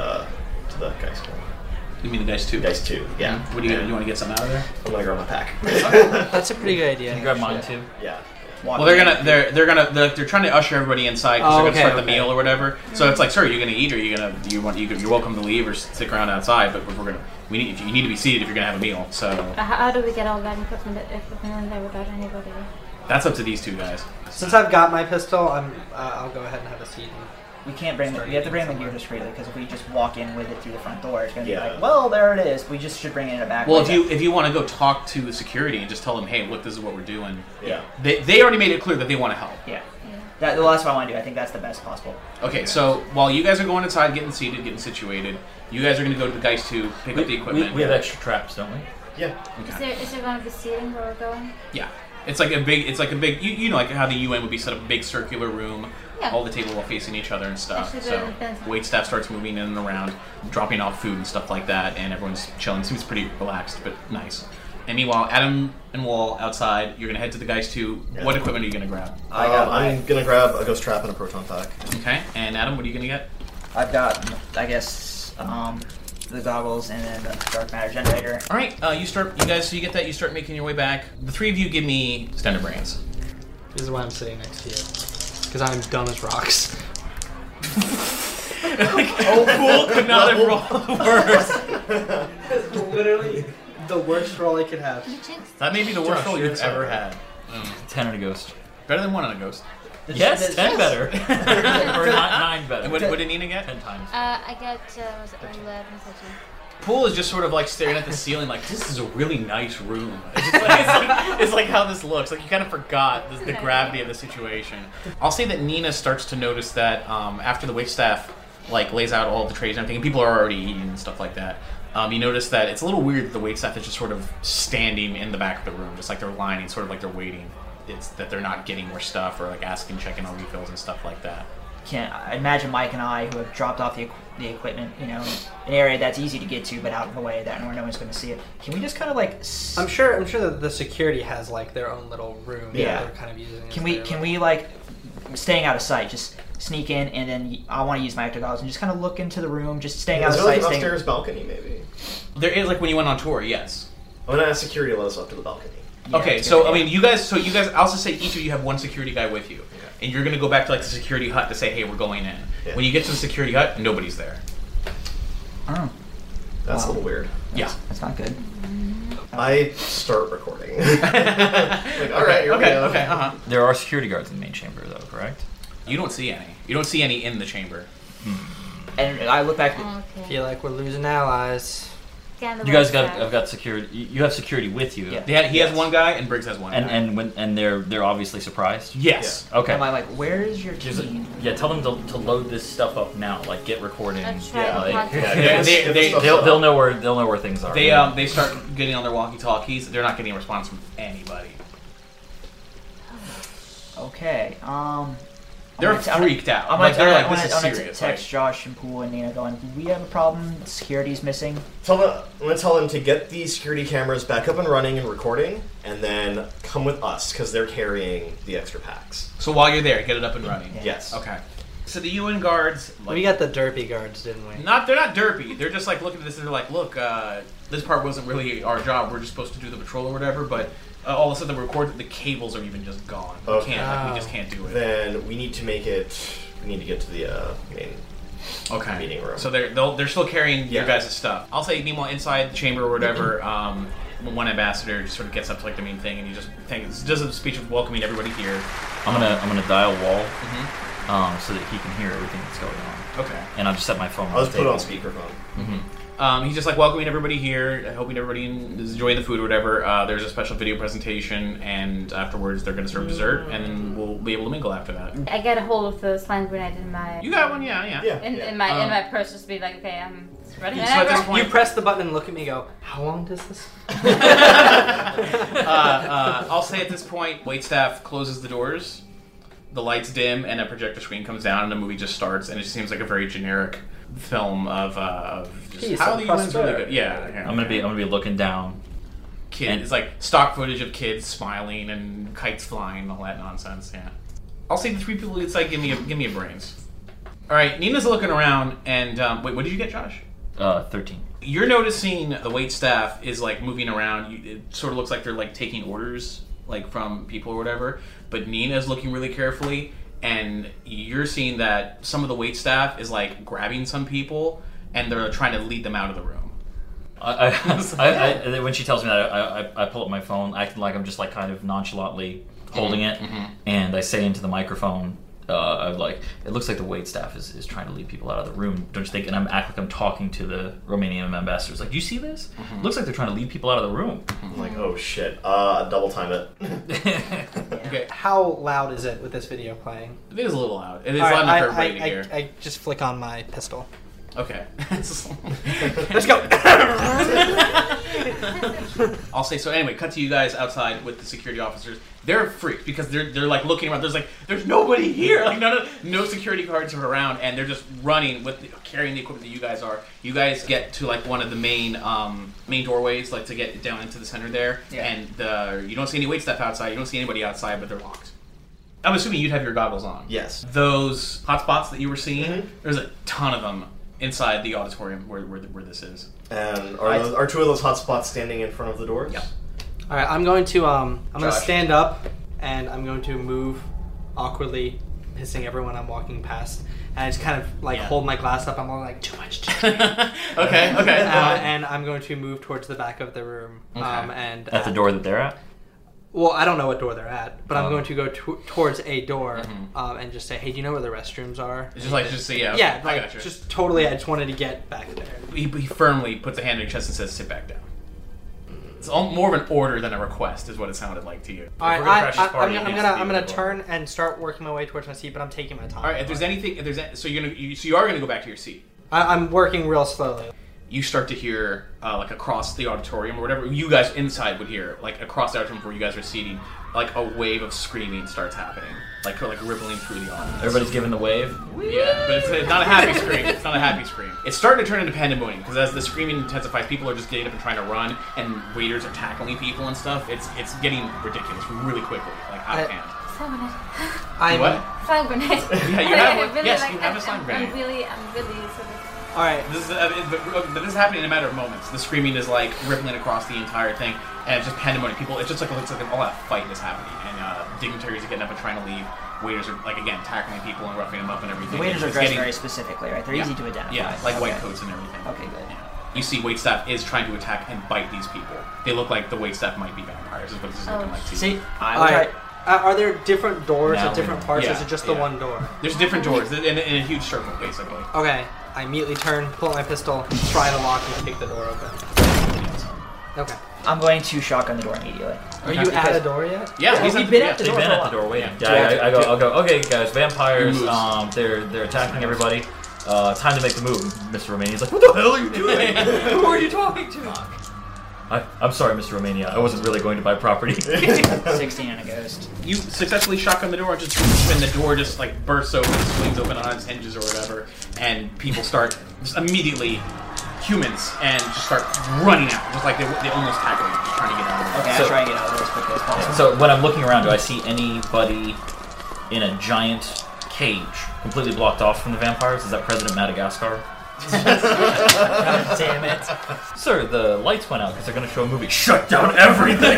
guys' school. You mean the guys too? Guys too. Yeah. Mm-hmm. What are you gonna? You want to get something out of there? I'm gonna grab my pack. That's a pretty good idea. Can you grab mine too? Yeah. Well, they're trying to usher everybody inside because they're gonna start the meal or whatever. So it's like, sir, you're gonna eat or you're welcome to leave or stick around outside. But you need to be seated if you're gonna have a meal. So how do we get all that equipment in there without anybody? That's up to these two guys. Since I've got my pistol, I'll go ahead and have a seat. We can't bring we have to bring the gear discreetly because if we just walk in with it through the front door, it's gonna be like, well, there it is. We just should bring it in a back. Well, if you want to go talk to the security and just tell them, hey, look, this is what we're doing. Yeah. They already made it clear that they want to help. Yeah. That's what I want to do. I think that's the best possible. Okay, so while you guys are going inside, getting seated, getting situated, you guys are going to go to the guys to pick up the equipment. We have extra traps, don't we? Yeah. Okay. Is there going to be seating where we're going? Yeah. It's like a big. You know, like how the UN would be set up, a big circular room. Yeah. All the tables all facing each other and stuff. So wait staff starts moving in and around, dropping off food and stuff like that, and everyone's chilling. Seems pretty relaxed, but nice. And meanwhile, Adam and Wall outside. You're gonna head to the guys too. Yeah. What equipment are you gonna grab? I'm gonna grab a ghost trap and a proton pack. Okay. And Adam, what are you gonna get? I've got, I guess, the goggles and then the dark matter generator. All right. You get that. You start making your way back. The three of you give me standard brains. This is why I'm sitting next to you. Because I'm dumb as rocks. Cool could not have rolled worse. It's literally the worst roll I could have. That may be the worst roll you've ever had. 10 on a ghost. Better than 1 on a ghost. Yes, 10 better. Or 9 better. And what did Nina get? 10 times. I got 11. Pool is just sort of like staring at the ceiling like, this is a really nice room. It's like how this looks. Like you kind of forgot the gravity of the situation. I'll say that Nina starts to notice that after the waitstaff like lays out all the trays and everything, and people are already eating and stuff like that, you notice that it's a little weird that the waitstaff is just sort of standing in the back of the room, just like they're lining, sort of like they're waiting. It's that they're not getting more stuff or like checking on refills and stuff like that. I imagine Mike and I, who have dropped off the equipment, an area that's easy to get to, but out of the way that where no one's going to see it. Can we just kind of like? I'm sure that the security has like their own little room. Yeah. That they're kind of using. Can we like staying out of sight? Just sneak in, and then I want to use my ectogoggles and just kind of look into the room, just staying out of sight. Is there like an upstairs balcony, maybe? There is, like when you went on tour. Yes. I'm gonna ask security to let us up to the balcony. Yeah, okay, so I mean, you guys. I'll also say each of you have one security guy with you, and you're gonna go back to like the security hut to say, "Hey, we're going in." Yeah. When you get to the security hut, nobody's there. Oh, that's a little weird. Yeah, that's not good. I start recording. Like, all right, okay. There are security guards in the main chamber, though, correct? You don't see any. You don't see any in the chamber. And I look back. I feel like we're losing allies. You guys have got security. You have security with you. Yeah. He has one guy, and Briggs has one. And they're obviously surprised. Yes. Yeah. Okay. Am I like, where is your team? Yeah. Tell them to load this stuff up now. Like get recording. They'll know where things are. They start getting on their walkie-talkies. They're not getting a response from anybody. Okay. They're freaked out. I'm this is serious. Text Josh and Poole and Nina going, do we have a problem? Security's missing. I'm going to tell them to get the security cameras back up and running and recording, and then come with us, because they're carrying the extra packs. So while you're there, get it up and running? Yes. Okay. So the UN guards, like, We got the derpy guards, didn't we? they're not derpy. They're just like looking at this and they're like, look, this part wasn't really our job. We're just supposed to do the patrol or whatever. But all of a sudden, the cables are even just gone. Okay. We just can't do it. Then we need to make it. We need to get to the main meeting room. So they're still carrying your guys' stuff. I'll say, meanwhile, inside the chamber or whatever, one ambassador just sort of gets up to like the main thing and he just does a speech of welcoming everybody here. I'm gonna dial wall so that he can hear everything that's going on. Okay. And I'll just set my phone. I'll just put it on speakerphone. He's just like welcoming everybody here, hoping everybody is enjoying the food or whatever. There's a special video presentation, and afterwards they're going to serve dessert, and then we'll be able to mingle after that. I get a hold of the slime grenade in my. You got one, yeah. In my purse, just be like, okay, I'm ready. So at this point, You press the button and look at me and go, how long does this? I'll say at this point, waitstaff closes the doors, the lights dim, and a projector screen comes down, and the movie just starts, and it just seems like a very generic film of just how the UN's really good. Yeah. I'm gonna be looking down. Kids, it's like stock footage of kids smiling and kites flying and all that nonsense. Yeah. I'll say the three people inside give me a brains. All right, Nina's looking around, and wait, what did you get, Josh? 13. You're noticing the wait staff is like moving around. It sort of looks like they're like taking orders like from people or whatever. But Nina's looking really carefully, and you're seeing that some of the wait staff is like grabbing some people, and they're trying to lead them out of the room. When she tells me that, I pull up my phone, acting like I'm just like kind of nonchalantly holding it, and I say into the microphone, I'm like, it looks like the wait staff is trying to lead people out of the room, don't you think? And I'm act like I'm talking to the Romanian ambassadors, like, do you see this? Looks like they're trying to lead people out of the room. I'm like, oh shit, double time it. Okay. How loud is it with this video playing? It is a little loud. It is loud enough for everybody to hear. I just flick on my pistol. Okay. Let's go. I'll say so. Anyway, cut to you guys outside with the security officers. They're freaked because they're like looking around. There's nobody here. Like no security guards are around, and they're just running carrying the equipment that you guys are. You guys get to like one of the main doorways, like to get down into the center there, and you don't see any waitstaff outside. You don't see anybody outside, but they're locked. I'm assuming you'd have your goggles on. Yes. Those hotspots that you were seeing, there's a ton of them inside the auditorium where this is. And are two of those hotspots standing in front of the doors? Yep. All right, I'm going to stand up and I'm going to move awkwardly, hissing everyone I'm walking past, and I just kind of like hold my glass up. I'm all like, too much. Okay. And I'm going to move towards the back of the room. And at the door that they're at. Well, I don't know what door they're at, but I'm going to go towards a door and just say, hey, do you know where the restrooms are? It's just say, yeah. Yeah, I got you. Just totally, I just wanted to get back there. He firmly puts a hand on your chest and says, sit back down. It's more of an order than a request, is what it sounded like to you. All right, I'm gonna turn and start working my way towards my seat, but I'm taking my time. All right, so you are gonna go back to your seat. I'm working real slowly. You start to hear, like across the auditorium or whatever, you guys inside would hear, like across the auditorium where you guys are seating, like a wave of screaming starts happening, like rippling through the audience. Everybody's giving the wave? Yeah, but it's not a happy scream. It's not a happy scream. It's starting to turn into pandemonium, because as the screaming intensifies, people are just getting up and trying to run, and waiters are tackling people and stuff. It's getting ridiculous really quickly, like out of hand. Slime grenade. What? Slime grenade. Yeah, you have one. Yes, you have a slime grenade. I'm really sort of... All right. But this is happening in a matter of moments. The screaming is like rippling across the entire thing, and it's just pandemonium. People, it just like looks like all that fight is happening, and dignitaries are getting up and trying to leave. Waiters are like again tackling people and roughing them up and everything. The waiters are dressed very specifically, right? They're easy to identify. Yeah, like white coats and everything. Okay, good. Yeah. You see, waitstaff is trying to attack and bite these people. They look like the waitstaff might be vampires. Is what this is looking like to you. See, are there different doors at different parts, or is it just the one door? There's different doors in a huge circle, basically. Okay. I immediately turn, pull out my pistol, try to lock and kick the door open. Okay. I'm going to shotgun the door immediately. Are you at the door yet? Yeah, we've been at the door. They've been at the door waiting. Yeah, I'll go. Okay, guys, vampires. They're attacking everybody. Time to make the move. Mr. Romania's like, what the hell are you doing? Who are you talking to? I'm sorry, Mr. Romania. I wasn't really going to buy property. 16 and a ghost. You successfully shotgun the door, and the door just like bursts open, swings open on its hinges or whatever, and people start just immediately, humans, and just start running out, just like they almost tackle you, just trying to get out of there. Okay, I'll try and get out of there as quickly as possible. So when I'm looking around, do I see anybody in a giant cage completely blocked off from the vampires. Is that President Madagascar? God damn it. Sir, the lights went out because they're going to show a movie. Shut down everything!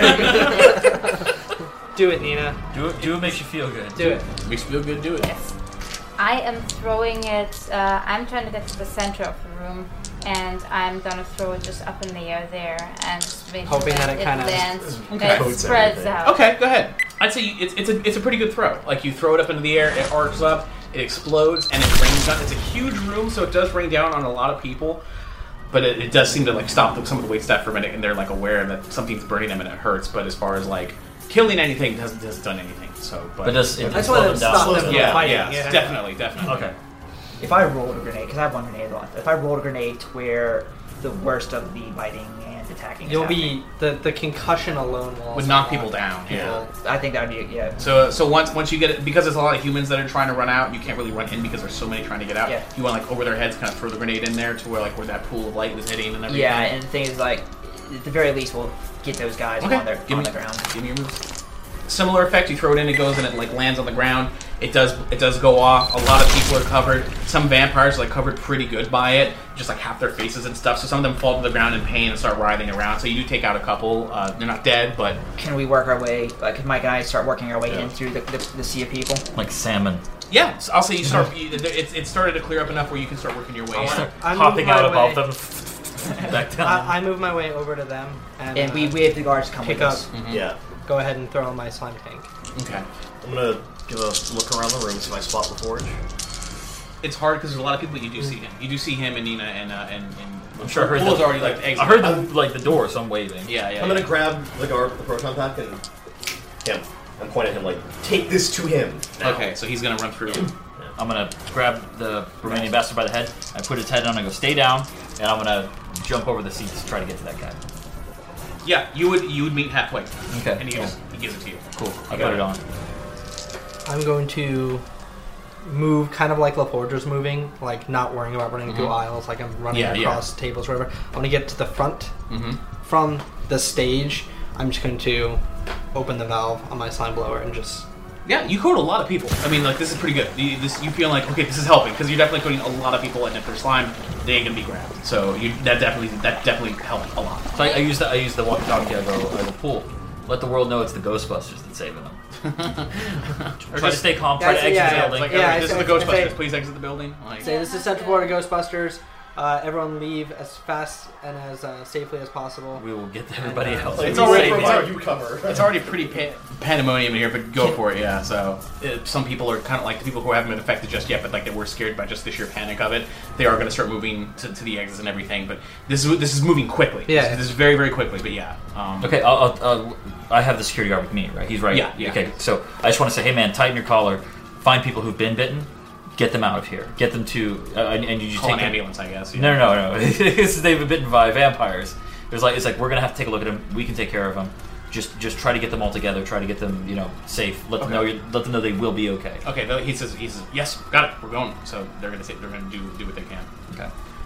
Do it, Nina. Do it makes you feel good. Do it. Makes you feel good, do it. Yes. I am throwing it. I'm trying to get to the center of the room, and I'm gonna throw it just up in the air there, and just make hoping sure that it kind of lands, Okay. that it Coats spreads everything. out. Okay, go ahead. I'd say it's a pretty good throw. Like you throw it up into the air, it arcs up, it explodes, and it rains down. It's a huge room, so it does rain down on a lot of people. But it does seem to like stop some of the waitstaff for a minute, and they're like aware that something's burning them and it hurts. But as far as like killing anything, hasn't done anything. So, But does it That's slow why them it down? stopped them from yeah, fighting. yeah, definitely. Okay. If I rolled a grenade, because I have one grenade left, if I rolled a grenade to where the worst of the biting and attacking is You'll happening, be the concussion alone will Would also knock people down. Yeah. I think that would be, yeah. So once you get it, because there's a lot of humans that are trying to run out, you can't really run in because there's so many trying to get out. Yeah. You want like over their heads, kind of throw the grenade in there to where that pool of light was hitting and everything. Yeah, and the thing is, like, at the very least, we'll get those guys Okay. on the ground. Give me your moves. Similar effect. You throw it in, it goes, and it like lands on the ground. It does go off. A lot of people are covered. Some vampires are like covered pretty good by it, just like half their faces and stuff. So some of them fall to the ground in pain and start writhing around. So you do take out a couple. They're not dead, but Can we work our way, could Mike and I start working our way in through the sea of people? Like salmon. yeah. So I'll say you start. It started to clear up enough where you can start working your way in. I Popping move my out above way- them. Back down. I move my way over to them and, We have the guards come pick with up. us. Yeah. Go ahead and throw in my slime tank. Okay. I'm gonna give a look around the room, see if I spot the forge. It's hard because there's a lot of people. You do see him. You do see him and Nina and I'm sure I heard Pool's the- already like exited. I heard the door, so I'm waving. Yeah. I'm gonna grab the guard with the proton pack and him and point at him like, take this to him. now." Okay, so he's gonna run through. I'm gonna grab the Romanian bastard by the head. I put his head on. I go, stay down, and I'm gonna jump over the seats to try to get to that guy. Yeah, you would meet halfway. Okay, And he cool. gives it to you. Cool. I got put it. it on. I'm going to move kind of like LaForge's moving, like not worrying about running through aisles, like I'm running Yeah, yeah. across tables or whatever. I'm going to get to the front. Mm-hmm. From the stage, I'm just going to open the valve on my slime blower and just... Yeah, you coat a lot of people. I mean, like, this is pretty good. You feel like, okay, this is helping, because you're definitely coating a lot of people, and if they're slime, they ain't gonna be grabbed. So that definitely helped a lot. So I use the walkie-talkie. I go, Pool. Let the world know it's the Ghostbusters that's saving them. Try to stay calm. Try to exit the It's building. like, Yeah, this is I the say- Ghostbusters. Please exit the building. Like, Say this is Central Florida Ghostbusters. Everyone leave as fast and as safely as possible. We will get everybody else. It's We already- provide you cover. it's already pretty pandemonium in here, but go for it, yeah. So some people are kind of like the people who haven't been affected just yet, but like they were scared by just the sheer panic of it. They are going to start moving to the exits and everything, but this is moving quickly. Yeah. This is very, very quickly, but yeah. Okay, I have the security guard with me, right? He's right. Yeah, yeah. Okay, so I just want to say, hey man, tighten your collar. Find people who've been bitten. Get them out of here. Get them to and you just Call take an them- ambulance, I guess. Yeah. No. They've been bitten by vampires. It's like we're gonna have to take a look at them. We can take care of them. Just try to get them all together. Try to get them, safe. Let them know they will be okay. Okay, he says yes, got it. We're going. So they're gonna do what they can. Okay.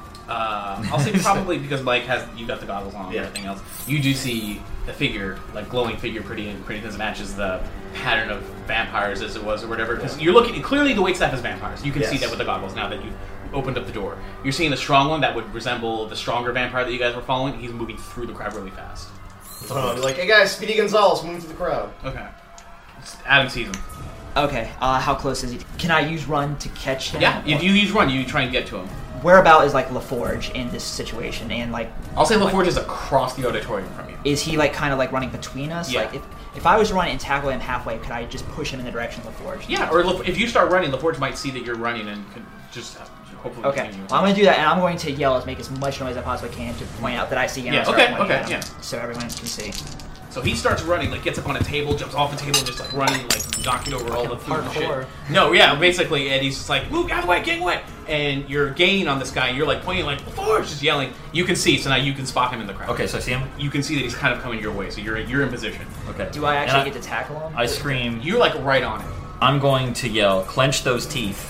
I'll say probably because Mike you got the goggles on and everything else. You do see the figure, like glowing figure, pretty because it matches the pattern of vampires as it was or whatever. Because you're looking clearly the waitstaff is vampires. You can see that with the goggles now that you opened up the door. You're seeing the strong one that would resemble the stronger vampire that you guys were following. He's moving through the crowd really fast. I'll be like, hey guys, Speedy Gonzalez, moving through the crowd. Okay. Adam sees him. Okay, how close is he? Can I use run to catch him? Yeah, if you use run, you try and get to him. Whereabout is like LaForge in this situation, and like I'll say LaForge is across the auditorium from you. is he like kind of like running between us? Yeah. Like if I was to run and tackle him halfway, could I just push him in the direction of LaForge? Yeah, or if you start running, LaForge might see that you're running and could just hopefully Okay, continue. well, I'm going to do that, and I'm going to yell make as much noise as I possibly can to point out that I see him. Yeah, and start okay, pointing okay, at him, yeah. so everyone can see. So he starts running, like gets up on a table, jumps off the table, and just like running, like knocking over all the food and parkour. shit. No, yeah, basically, and he's just like, move, out of the way, get away! And you're gaining on this guy, and you're like pointing like, LaForge, just yelling. You can see, so now you can spot him in the crowd. Okay, so I see him. You can see that he's kind of coming your way, so you're in position. Okay. Do I actually And get to tackle him? I scream. You're like right on it. I'm going to yell, clench those teeth,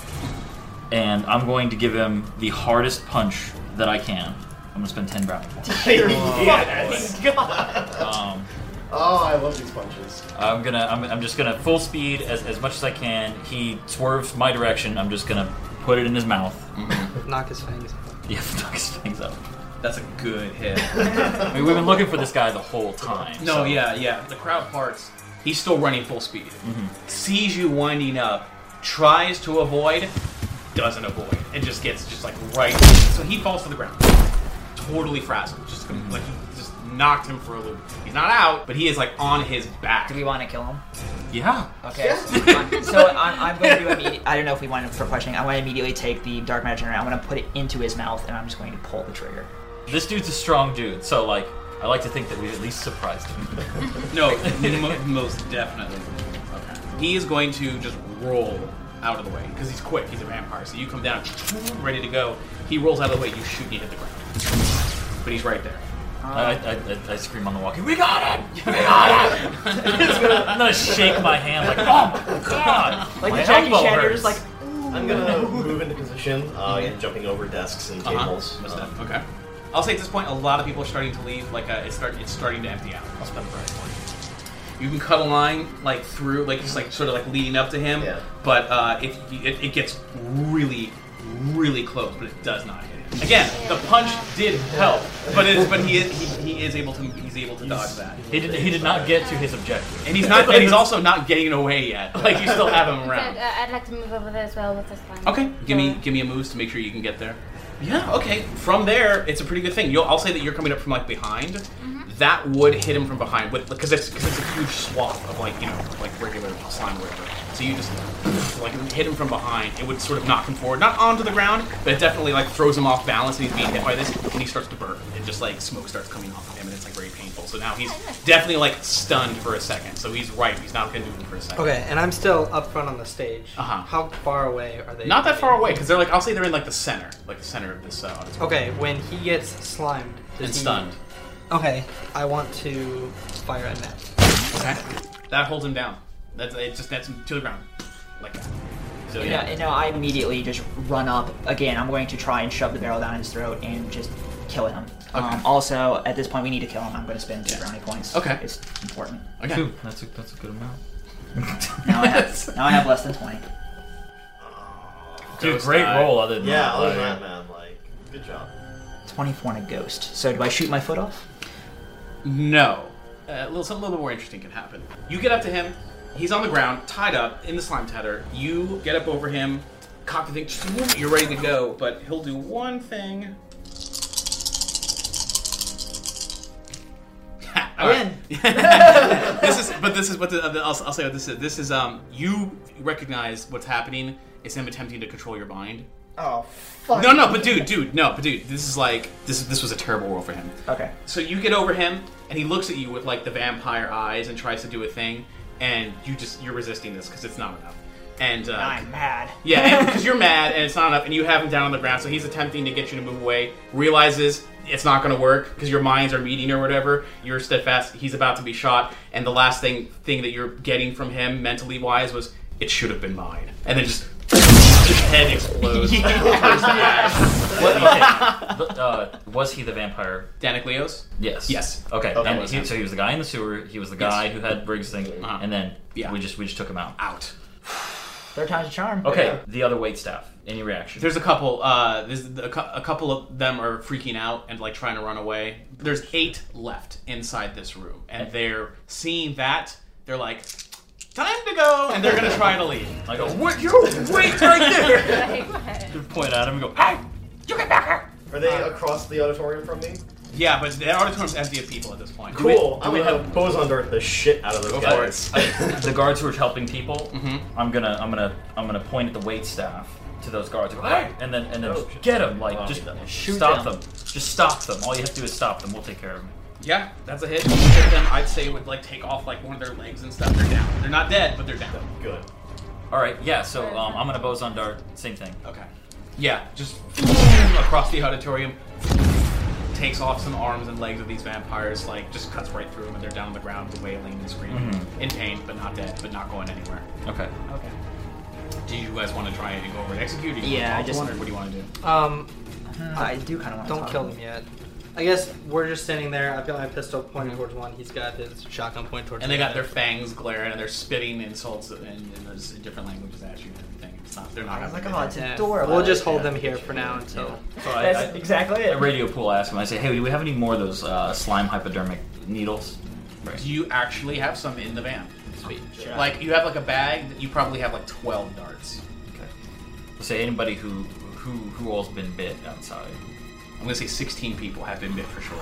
and I'm going to give him the hardest punch that I can. I'm going to spend 10 brownie points. Yes. Oh, I love these punches. I'm just gonna full speed as much as I can. He swerves my direction. I'm just gonna put it in his mouth. Knock his fangs out. Yeah, knock his fangs out. That's a good hit. I mean, we've been looking for this guy the whole time. No, so. yeah. The crowd parts. He's still running full speed. Sees you winding up, tries to avoid, doesn't avoid, and just gets just like right. So he falls to the ground, totally frazzled. Just like he just knocked him for a loop. He's not out, but he is like on his back. Do we want to kill him? Yeah. Okay. So I'm going to do immediate. I don't know if we want to for questioning. I want to immediately take the dark magic generator. I'm going to put it into his mouth, and I'm just going to pull the trigger. This dude's a strong dude, so like I like to think that we at least surprised him. No, most definitely. Okay. He is going to just roll out of the way because he's quick. He's a vampire. So you come down, ready to go. He rolls out of the way. You shoot and you hit the ground. But he's right there. I scream on the walkie. We got him! We got him! I'm gonna shake my hand like, oh my god! Like my the Jackie elbow Chan, you're hurts. just like. I'm gonna move into position and jumping over desks and tables. Okay. I'll say at this point, a lot of people are starting to leave. Like it's starting to empty out. I'll spend the price point. You can cut a line like through, like just like sort of like leading up to him. Yeah. But it gets really, really close, but it does not hit him. Again, the punch did help, but he is able to dodge that. He did not get to his objective, and he's also not getting away yet. Like you still have him around. I'd like to move over there as well with this one. Okay, give me a moves to make sure you can get there. Yeah, okay. From there, it's a pretty good thing. I'll say that you're coming up from like behind. That would hit him from behind because it's a huge swath of like regular slime or whatever. So you just like hit him from behind. It would sort of knock him forward, not onto the ground, but it definitely like throws him off balance, and he's being hit by this, and he starts to burn, and just like smoke starts coming off of him, and it's like very painful. So now he's definitely like stunned for a second. So he's right. He's not going to do it for a second. Okay, and I'm still up front on the stage. How far away are they? Not that far away, because they're like, I'll say they're in like the center of this auditorium. Okay, when he gets slimed and stunned. Okay, I want to fire a net. Okay, that holds him down. It just nets him to the ground, like that. So No, I immediately just run up. Again, I'm going to try and shove the barrel down his throat and just kill him. Okay. Also, at this point, we need to kill him. I'm going to spend 2 brownie points. Okay. It's important. Okay. 2. That's a good amount. Now I have less than 20. Dude, great roll. Other than other than that, man, like, good job. 24 and a ghost. So do I shoot my foot off? No. Something a little more interesting can happen. You get up to him. He's on the ground, tied up in the slime tether. You get up over him, cock the thing. You're ready to go, but he'll do one thing. I win. I'll say what this is. This is you recognize what's happening. It's him attempting to control your mind. Oh, fuck. No, but dude, this is like this was a terrible roll for him. Okay. So you get over him, and he looks at you with like the vampire eyes and tries to do a thing, and you're resisting this because it's not enough. And I'm mad. Yeah, because you're mad, and it's not enough, and you have him down on the ground. So he's attempting to get you to move away. Realizes it's not going to work because your minds are meeting or whatever. You're steadfast. He's about to be shot, and the last thing that you're getting from him mentally wise was it should have been mine, and then just. His head explodes. Was he the vampire? Danakleos? Yes. Yes. Okay. And so he was the guy in the sewer. He was the guy who had Briggs' thing, and then we just took him out. Third time's a charm. Okay. The other waitstaff. Any reaction? There's a couple. A couple of them are freaking out and like trying to run away. There's 8 left inside this room, and they're seeing that. They're like. Time to go, and they're gonna try to leave. I go, what? You wait right there. You point at him and go, hey, you get back here. Are they across the auditorium from me? Yeah, but the auditorium's empty of people at this point. Cool. I'm gonna boson dart the shit out of those guys. The guards who are helping people. I'm gonna point at the waitstaff to those guards. Go, hey, and then get them. Like just stop them. Just stop them. All you have to do is stop them. We'll take care of them. Yeah, that's a hit. You hit them, I'd say, would like take off like one of their legs and stuff. They're down. They're not dead, but they're down. Good. All right. Yeah. So I'm gonna boson dart. Same thing. Okay. Yeah. Just across the auditorium. Takes off some arms and legs of these vampires. Like just cuts right through them, and they're down on the ground, wailing and screaming, in pain, but not dead, but not going anywhere. Okay. Okay. Do you guys want to try and go over and execute? Or Yeah, I just wondered what do you want to do? I do kind of want to. Don't kill them yet. I guess we're just standing there. I've got my pistol pointed towards one. He's got his shotgun pointed towards And the they got other. their fangs glaring, and they're spitting insults in those different languages at you and everything. It's not. They're not. I was like, having oh, a it's good day. adorable. We'll just hold them here for now until. So That's exactly At it. radio pool, I ask him. I say, hey, do we have any more of those slime hypodermic needles? Right. Do you actually have some in the van? Sweet. Like you have like a bag that you probably have like 12 darts. Okay. Say anybody who all's been bit outside. I'm gonna say 16 people have been bit for sure.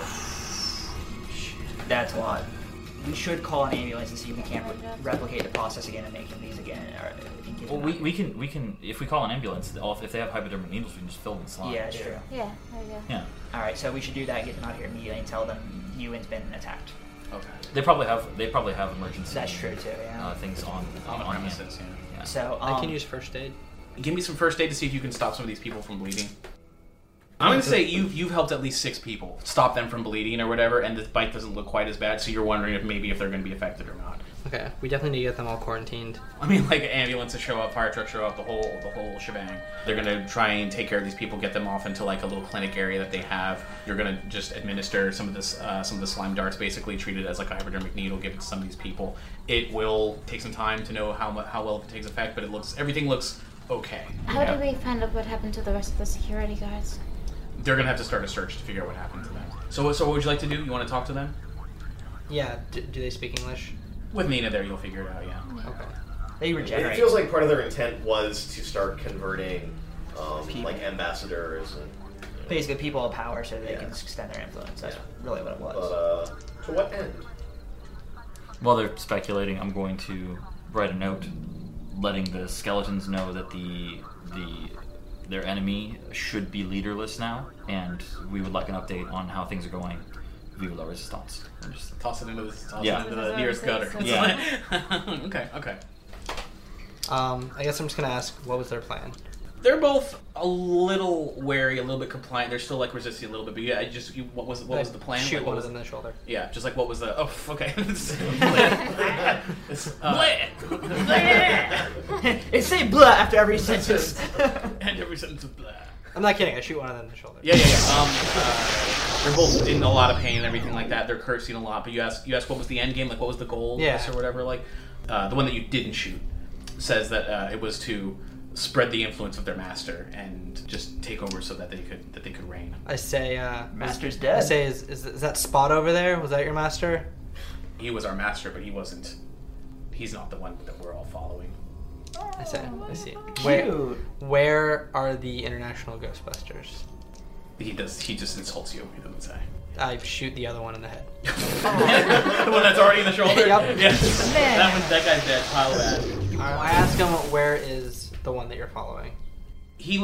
That's a lot. We should call an ambulance and see if we can't replicate the process again and make them these again. Well, we can if we call an ambulance, if they have hypodermic needles, we can just fill them with slime. Yeah, true. Yeah, there you go. Yeah. All right, so we should do that. Get them out here immediately and tell them Ewan's been attacked. Okay. They probably have emergency. That's true too. Yeah. Things on On the hand. premises, yeah. So I can use first aid. Give me some first aid to see if you can stop some of these people from bleeding. I'm gonna say you've helped at least 6 people stop them from bleeding or whatever, and the bite doesn't look quite as bad. So you're wondering if they're gonna be affected or not. Okay, we definitely need to get them all quarantined. I mean, like ambulances show up, fire trucks show up, the whole shebang. They're gonna try and take care of these people, get them off into like a little clinic area that they have. You're gonna just administer some of the slime darts, basically treat it as like a hypodermic needle, give it to some of these people. It will take some time to know how well it takes effect, but everything looks okay. How do we find out what happened to the rest of the security guards? They're gonna have to start a search to figure out what happened to them. So what would you like to do? You want to talk to them? Yeah, do they speak English? With Nina there, you'll figure it out, yeah. Okay. they regenerate. It feels like part of their intent was to start converting, like ambassadors and Basically, people of power so they Yeah. can extend their influence. That's Yeah. really what it was. But to what end? While they're speculating, I'm going to write a note letting the skeletons know that their enemy should be leaderless now, and we would like an update on how things are going. Vive la Resistance. And just Toss it into the Yeah. nearest gutter. Yeah. Okay. I guess I'm just gonna ask, what was their plan? They're both a little wary, a little bit compliant. They're still like resisting a little bit, but yeah, what was the plan? Shoot Like, one what of was them in the shoulder. Yeah, just like what was the? Oh, okay. It say blah after every sentence. And every sentence of blah. I'm not kidding. I shoot one of them in the shoulder. Yeah. They're both in a lot of pain and everything like that. They're cursing a lot. But you ask what was the end game? Like what was the goal? Yeah. Or whatever. Like the one that you didn't shoot says that it was to spread the influence of their master and just take over so that they could reign. I say, Master's I dead. say, is that Spot over there? Was that your master? He was our master, but he wasn't. He's not the one that we're all following. I see. Cute. Where are the international Ghostbusters? He just insults you. He doesn't say. I shoot the other one in the head. The one that's already in the shoulder. Yep. Yeah. That guy's dead. Pile of that. I ask him, where is the one that you're following? He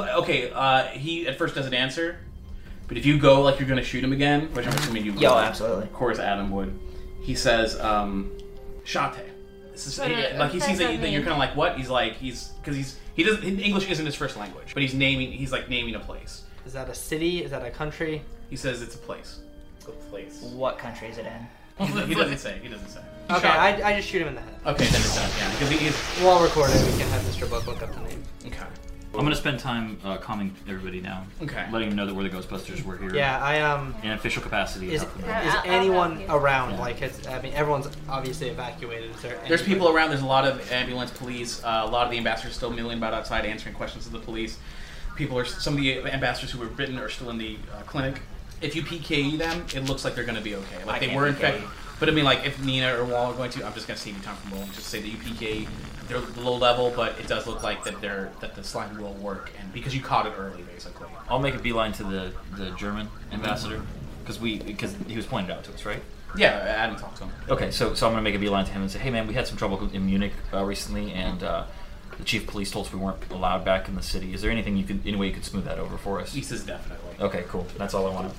at first doesn't answer, but if you go like you're gonna shoot him again, which I'm assuming you would. Yo, absolutely. Of course, Adam would. He says, "Shate." This is, like he sees that you're kind of like what? He doesn't. English isn't his first language, but he's naming a place. Is that a city? Is that a country? He says it's a place. The place. What country is it in? He doesn't say. Okay, Shot. I just shoot him in the head. Okay, then it's done. Yeah, because he's While recording, we can have Mr. Book look up the name. okay. I'm gonna spend time calming everybody down. Okay. Letting them know that we're the Ghostbusters. We're here. Yeah, In official capacity. Is help them out. is I'll anyone help you. around? Yeah. Like, everyone's obviously evacuated. Is there? There's anybody- people around. There's a lot of ambulance, police. A lot of the ambassadors still milling about outside, answering questions to the police. Some of the ambassadors who were bitten are still in the clinic. If you PKE them, it looks like they're going to be okay. Like I they can't were PKE. infected. But I mean, like if Nina or Wall are going to, I'm just going to save you time from rolling. Just say that you PKE. They're low level, but it does look like that the slime will work, and because you caught it early, basically. I'll make a beeline to the German ambassador because he was pointed out to us, right? Yeah, Adam talked to him. Okay, so I'm gonna make a beeline to him and say, hey man, we had some trouble in Munich recently, and the chief of police told us we weren't allowed back in the city. Is there any way you could smooth that over for us? He says definitely. Okay, cool. That's all I wanted.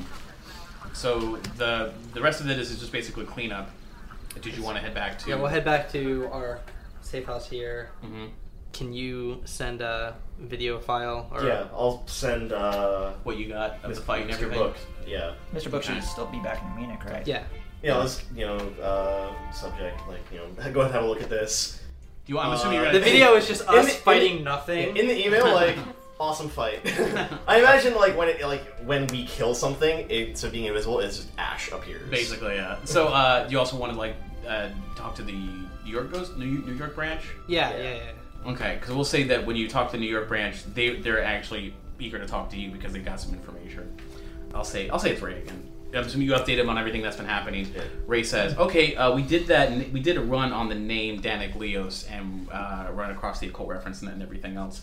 So the rest of it is just basically cleanup. Did you want to head back to? Yeah, we'll head back to our safe house here. Mhm. Can you send a video file? Or Yeah, I'll send What you got of the fight and Mr. everything. Book. Yeah. Mr. Book should still be back in Munich, right? Yeah. Yeah, let's subject go ahead and have a look at this. I'm assuming you're gonna. The video is just us the- fighting nothing. In the email, like awesome fight. I imagine like when we kill something, so being invisible is just ash appears. Basically, yeah. So you also want to talk to the New York branch? Yeah. Okay, because we'll say that when you talk to the New York branch, they're actually eager to talk to you because they got some information. I'll say it's Ray again. I'm assuming you update him on everything that's been happening. Yeah. Ray says, "Okay, we did that. We did a run on the name Danik Leos and run across the occult reference and everything else.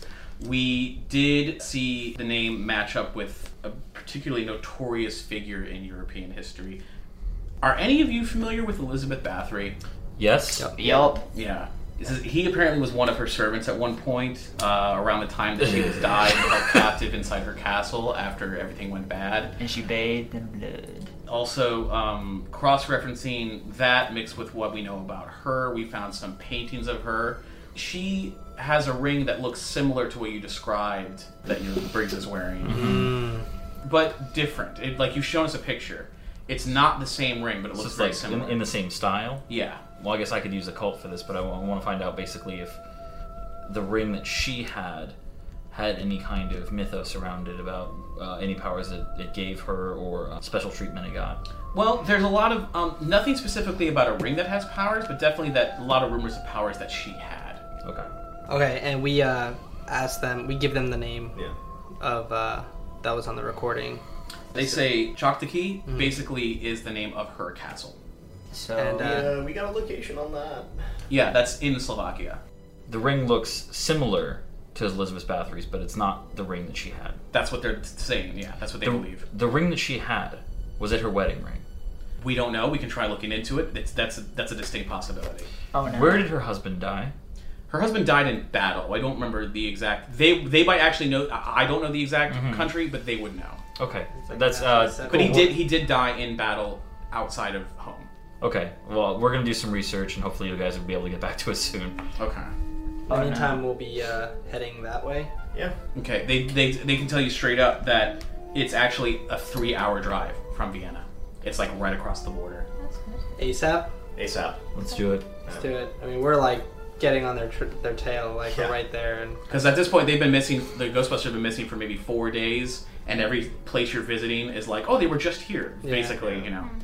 We did see the name match up with a particularly notorious figure in European history. Are any of you familiar with Elizabeth Bathory?" Yes. Yup. Yeah. He apparently was one of her servants at one point, around the time that she was died and held captive inside her castle after everything went bad. And she bathed in blood. Also, cross-referencing that mixed with what we know about her, we found some paintings of her. She has a ring that looks similar to what you described that Briggs is wearing, but different. You've shown us a picture. It's not the same ring, but it looks very similar. In the same style? Yeah. Well, I guess I could use a cult for this, but I want to find out basically if the ring that she had any kind of mythos around it about any powers that it gave her or special treatment it got. Well, there's a lot of nothing specifically about a ring that has powers, but definitely a lot of rumors of powers that she had. Okay, and we ask them. We give them the name of that was on the recording. They say Choctaw basically is the name of her castle. So And, we got a location on that. Yeah, that's in Slovakia. The ring looks similar to Elizabeth Bathory's, but it's not the ring that she had. That's what they're saying, yeah. That's what they believe. The ring that she had, was it her wedding ring? We don't know. We can try looking into it. That's a distinct possibility. Oh, no. Where did her husband die? Her husband died in battle. I don't remember the exact... They might actually know... I don't know the exact country, but they would know. Okay. That's But cool. he did die in battle outside of home. Okay. Well, we're going to do some research, and hopefully you guys will be able to get back to us soon. Okay. In the meantime, we'll be heading that way. Yeah. Okay. They can tell you straight up that it's actually a 3-hour drive from Vienna. It's like right across the border. ASAP. Let's do it. Let's do it. I mean, we're like getting on their tail, like we're right there, and because at this point they've been missing. The Ghostbusters have been missing for maybe 4 days, and every place you're visiting is like, oh, they were just here, basically, you know.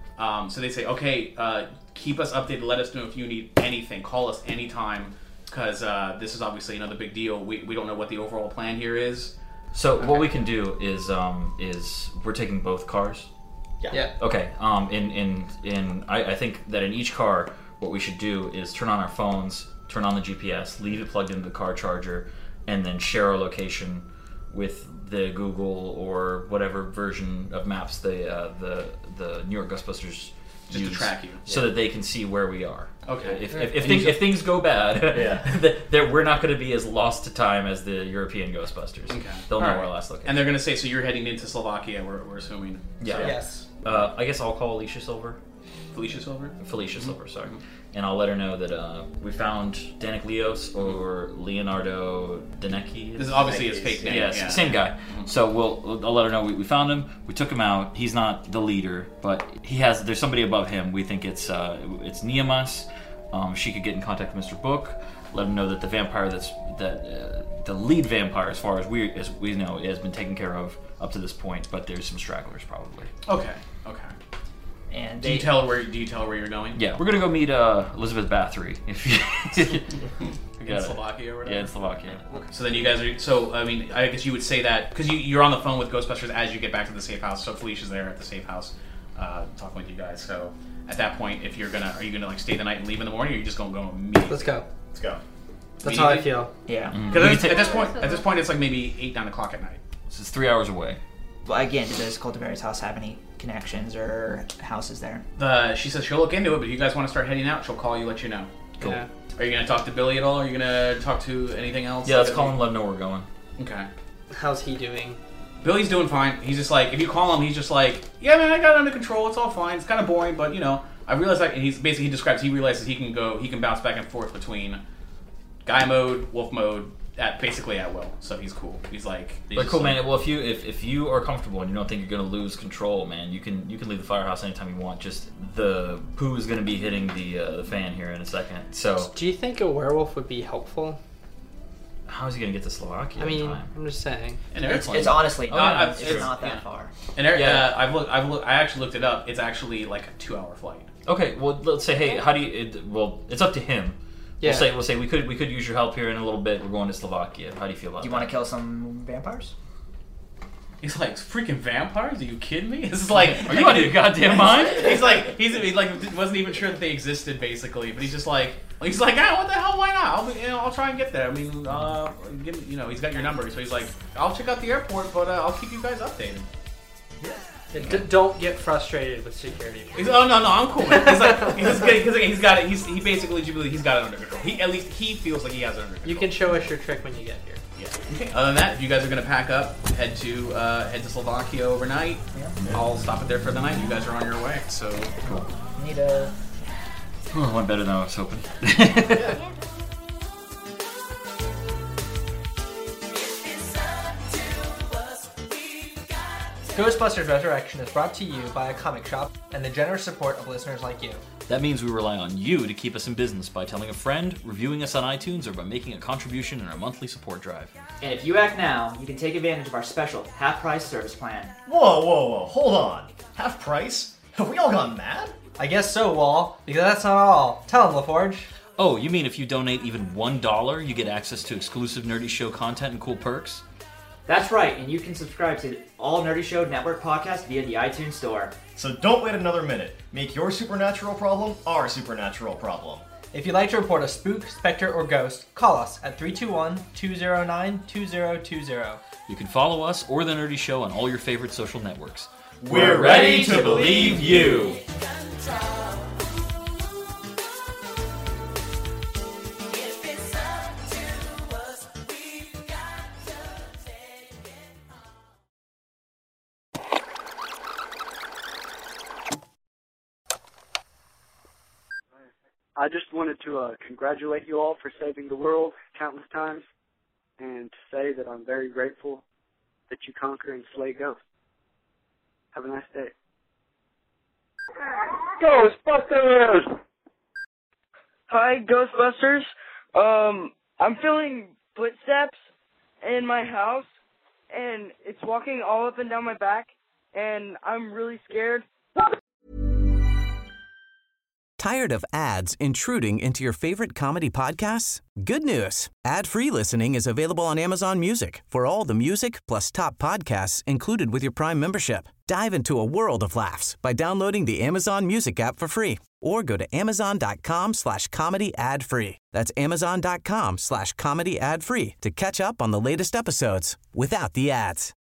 So they say, okay, keep us updated. Let us know if you need anything. Call us anytime, because this is obviously another big deal. We don't know what the overall plan here is. So what we can do is we're taking both cars. Yeah. Okay. I think that in each car, what we should do is turn on our phones, turn on the GPS, leave it plugged into the car charger, and then share our location with the Google or whatever version of maps the New York Ghostbusters just use to track you, so that they can see where we are. Okay. If things go bad, we're not going to be as lost to time as the European Ghostbusters. Okay. They'll know our last location. And they're going to say, so you're heading into Slovakia, we're assuming. Yeah. So, yes. I guess I'll call Alicia Silver. Felicia Silver? Felicia Silver, sorry. And I'll let her know that we found Danik Leos or Leonardo Danecki. This is obviously his fake name. Yes, same guy. So I'll let her know we found him. We took him out. He's not the leader, but there's somebody above him. We think it's Niemas. She could get in contact with Mr. Book. Let him know that the vampire the lead vampire, as far as we know, has been taken care of up to this point. But there's some stragglers probably. Okay. And do you tell her where you're going? Yeah, we're gonna go meet Elizabeth Bathory. If you in Slovakia or whatever? Yeah, in Slovakia. Okay. So then you guys are... So, I mean, I guess you would say that... Because you're on the phone with Ghostbusters as you get back to the safe house. So Felicia's there at the safe house talking with you guys. So at that point, if you're gonna... Are you gonna, like, stay the night and leave in the morning? Or are you just gonna go immediately? Let's go. That's how I feel. Yeah. Because at this point, it's like maybe 8, 9 o'clock at night. This is 3 hours away. Well, again, does Cultivator's house have any connections or houses there? She says she'll look into it, but if you guys want to start heading out, she'll call you, let you know. Cool. Yeah. Are you going to talk to Billy at all? Are you going to talk to anything else? Yeah, let's call him and let him know we're going. Okay. How's he doing? Billy's doing fine. He's just like, if you call him, he's just like, yeah, man, I got it under control. It's all fine. It's kind of boring, but, you know, I realize, like, he realizes he can bounce back and forth between guy mode, wolf mode, basically at will. So he's cool. He's like, cool, man. Well, if you are comfortable and you don't think you're gonna lose control, man, you can leave the firehouse anytime you want. Just the poo is gonna be hitting the fan here in a second. So, do you think a werewolf would be helpful? How is he going to get to Slovakia? I mean, in time? I'm just saying. An It's airplane. honestly not, it's not that yeah. far. And I actually looked it up. It's actually like a 2-hour flight. Okay, well, let's say, hey, how do you? Well, it's up to him. Yeah. We'll say we could use your help here in a little bit. We're going to Slovakia. How do you feel about Do you that? want to kill some vampires? He's like, freaking vampires? Are you kidding me? This is like, Are you out of your goddamn mind? he's like wasn't even sure that they existed basically, but he's like, ah, what the hell? Why not? I'll try and get there. I mean, he's got your number, so he's like, I'll check out the airport, but I'll keep you guys updated. Don't get frustrated with security. No, I'm cool. He's like, he's got it. He basically, he's got it under control. At least he feels like he has it under control. You can show us your trick when you get here. Yeah. Okay. Other than that, if you guys are gonna pack up, head to Slovakia overnight. Yeah. I'll stop it there for the night. You guys are on your way. So cool. Need a. Oh, went better than I was hoping. Ghostbusters Resurrection is brought to you by a comic shop and the generous support of listeners like you. That means we rely on you to keep us in business by telling a friend, reviewing us on iTunes, or by making a contribution in our monthly support drive. And if you act now, you can take advantage of our special half-price service plan. Whoa, hold on. Half price? Have we all gone mad? I guess so, Wall, because that's not all. Tell him, LaForge. Oh, you mean if you donate even $1, you get access to exclusive Nerdy Show content and cool perks? That's right, and you can subscribe to all Nerdy Show Network podcasts via the iTunes Store. So don't wait another minute. Make your supernatural problem our supernatural problem. If you'd like to report a spook, specter, or ghost, call us at 321-209-2020. You can follow us or The Nerdy Show on all your favorite social networks. We're ready to believe you. I just wanted to congratulate you all for saving the world countless times and to say that I'm very grateful that you conquer and slay ghosts. Have a nice day. Ghostbusters! Hi, Ghostbusters. I'm feeling footsteps in my house, and it's walking all up and down my back, and I'm really scared. Tired of ads intruding into your favorite comedy podcasts? Good news. Ad-free listening is available on Amazon Music for all the music plus top podcasts included with your Prime membership. Dive into a world of laughs by downloading the Amazon Music app for free or go to amazon.com/comedy ad-free. That's amazon.com/comedy ad-free to catch up on the latest episodes without the ads.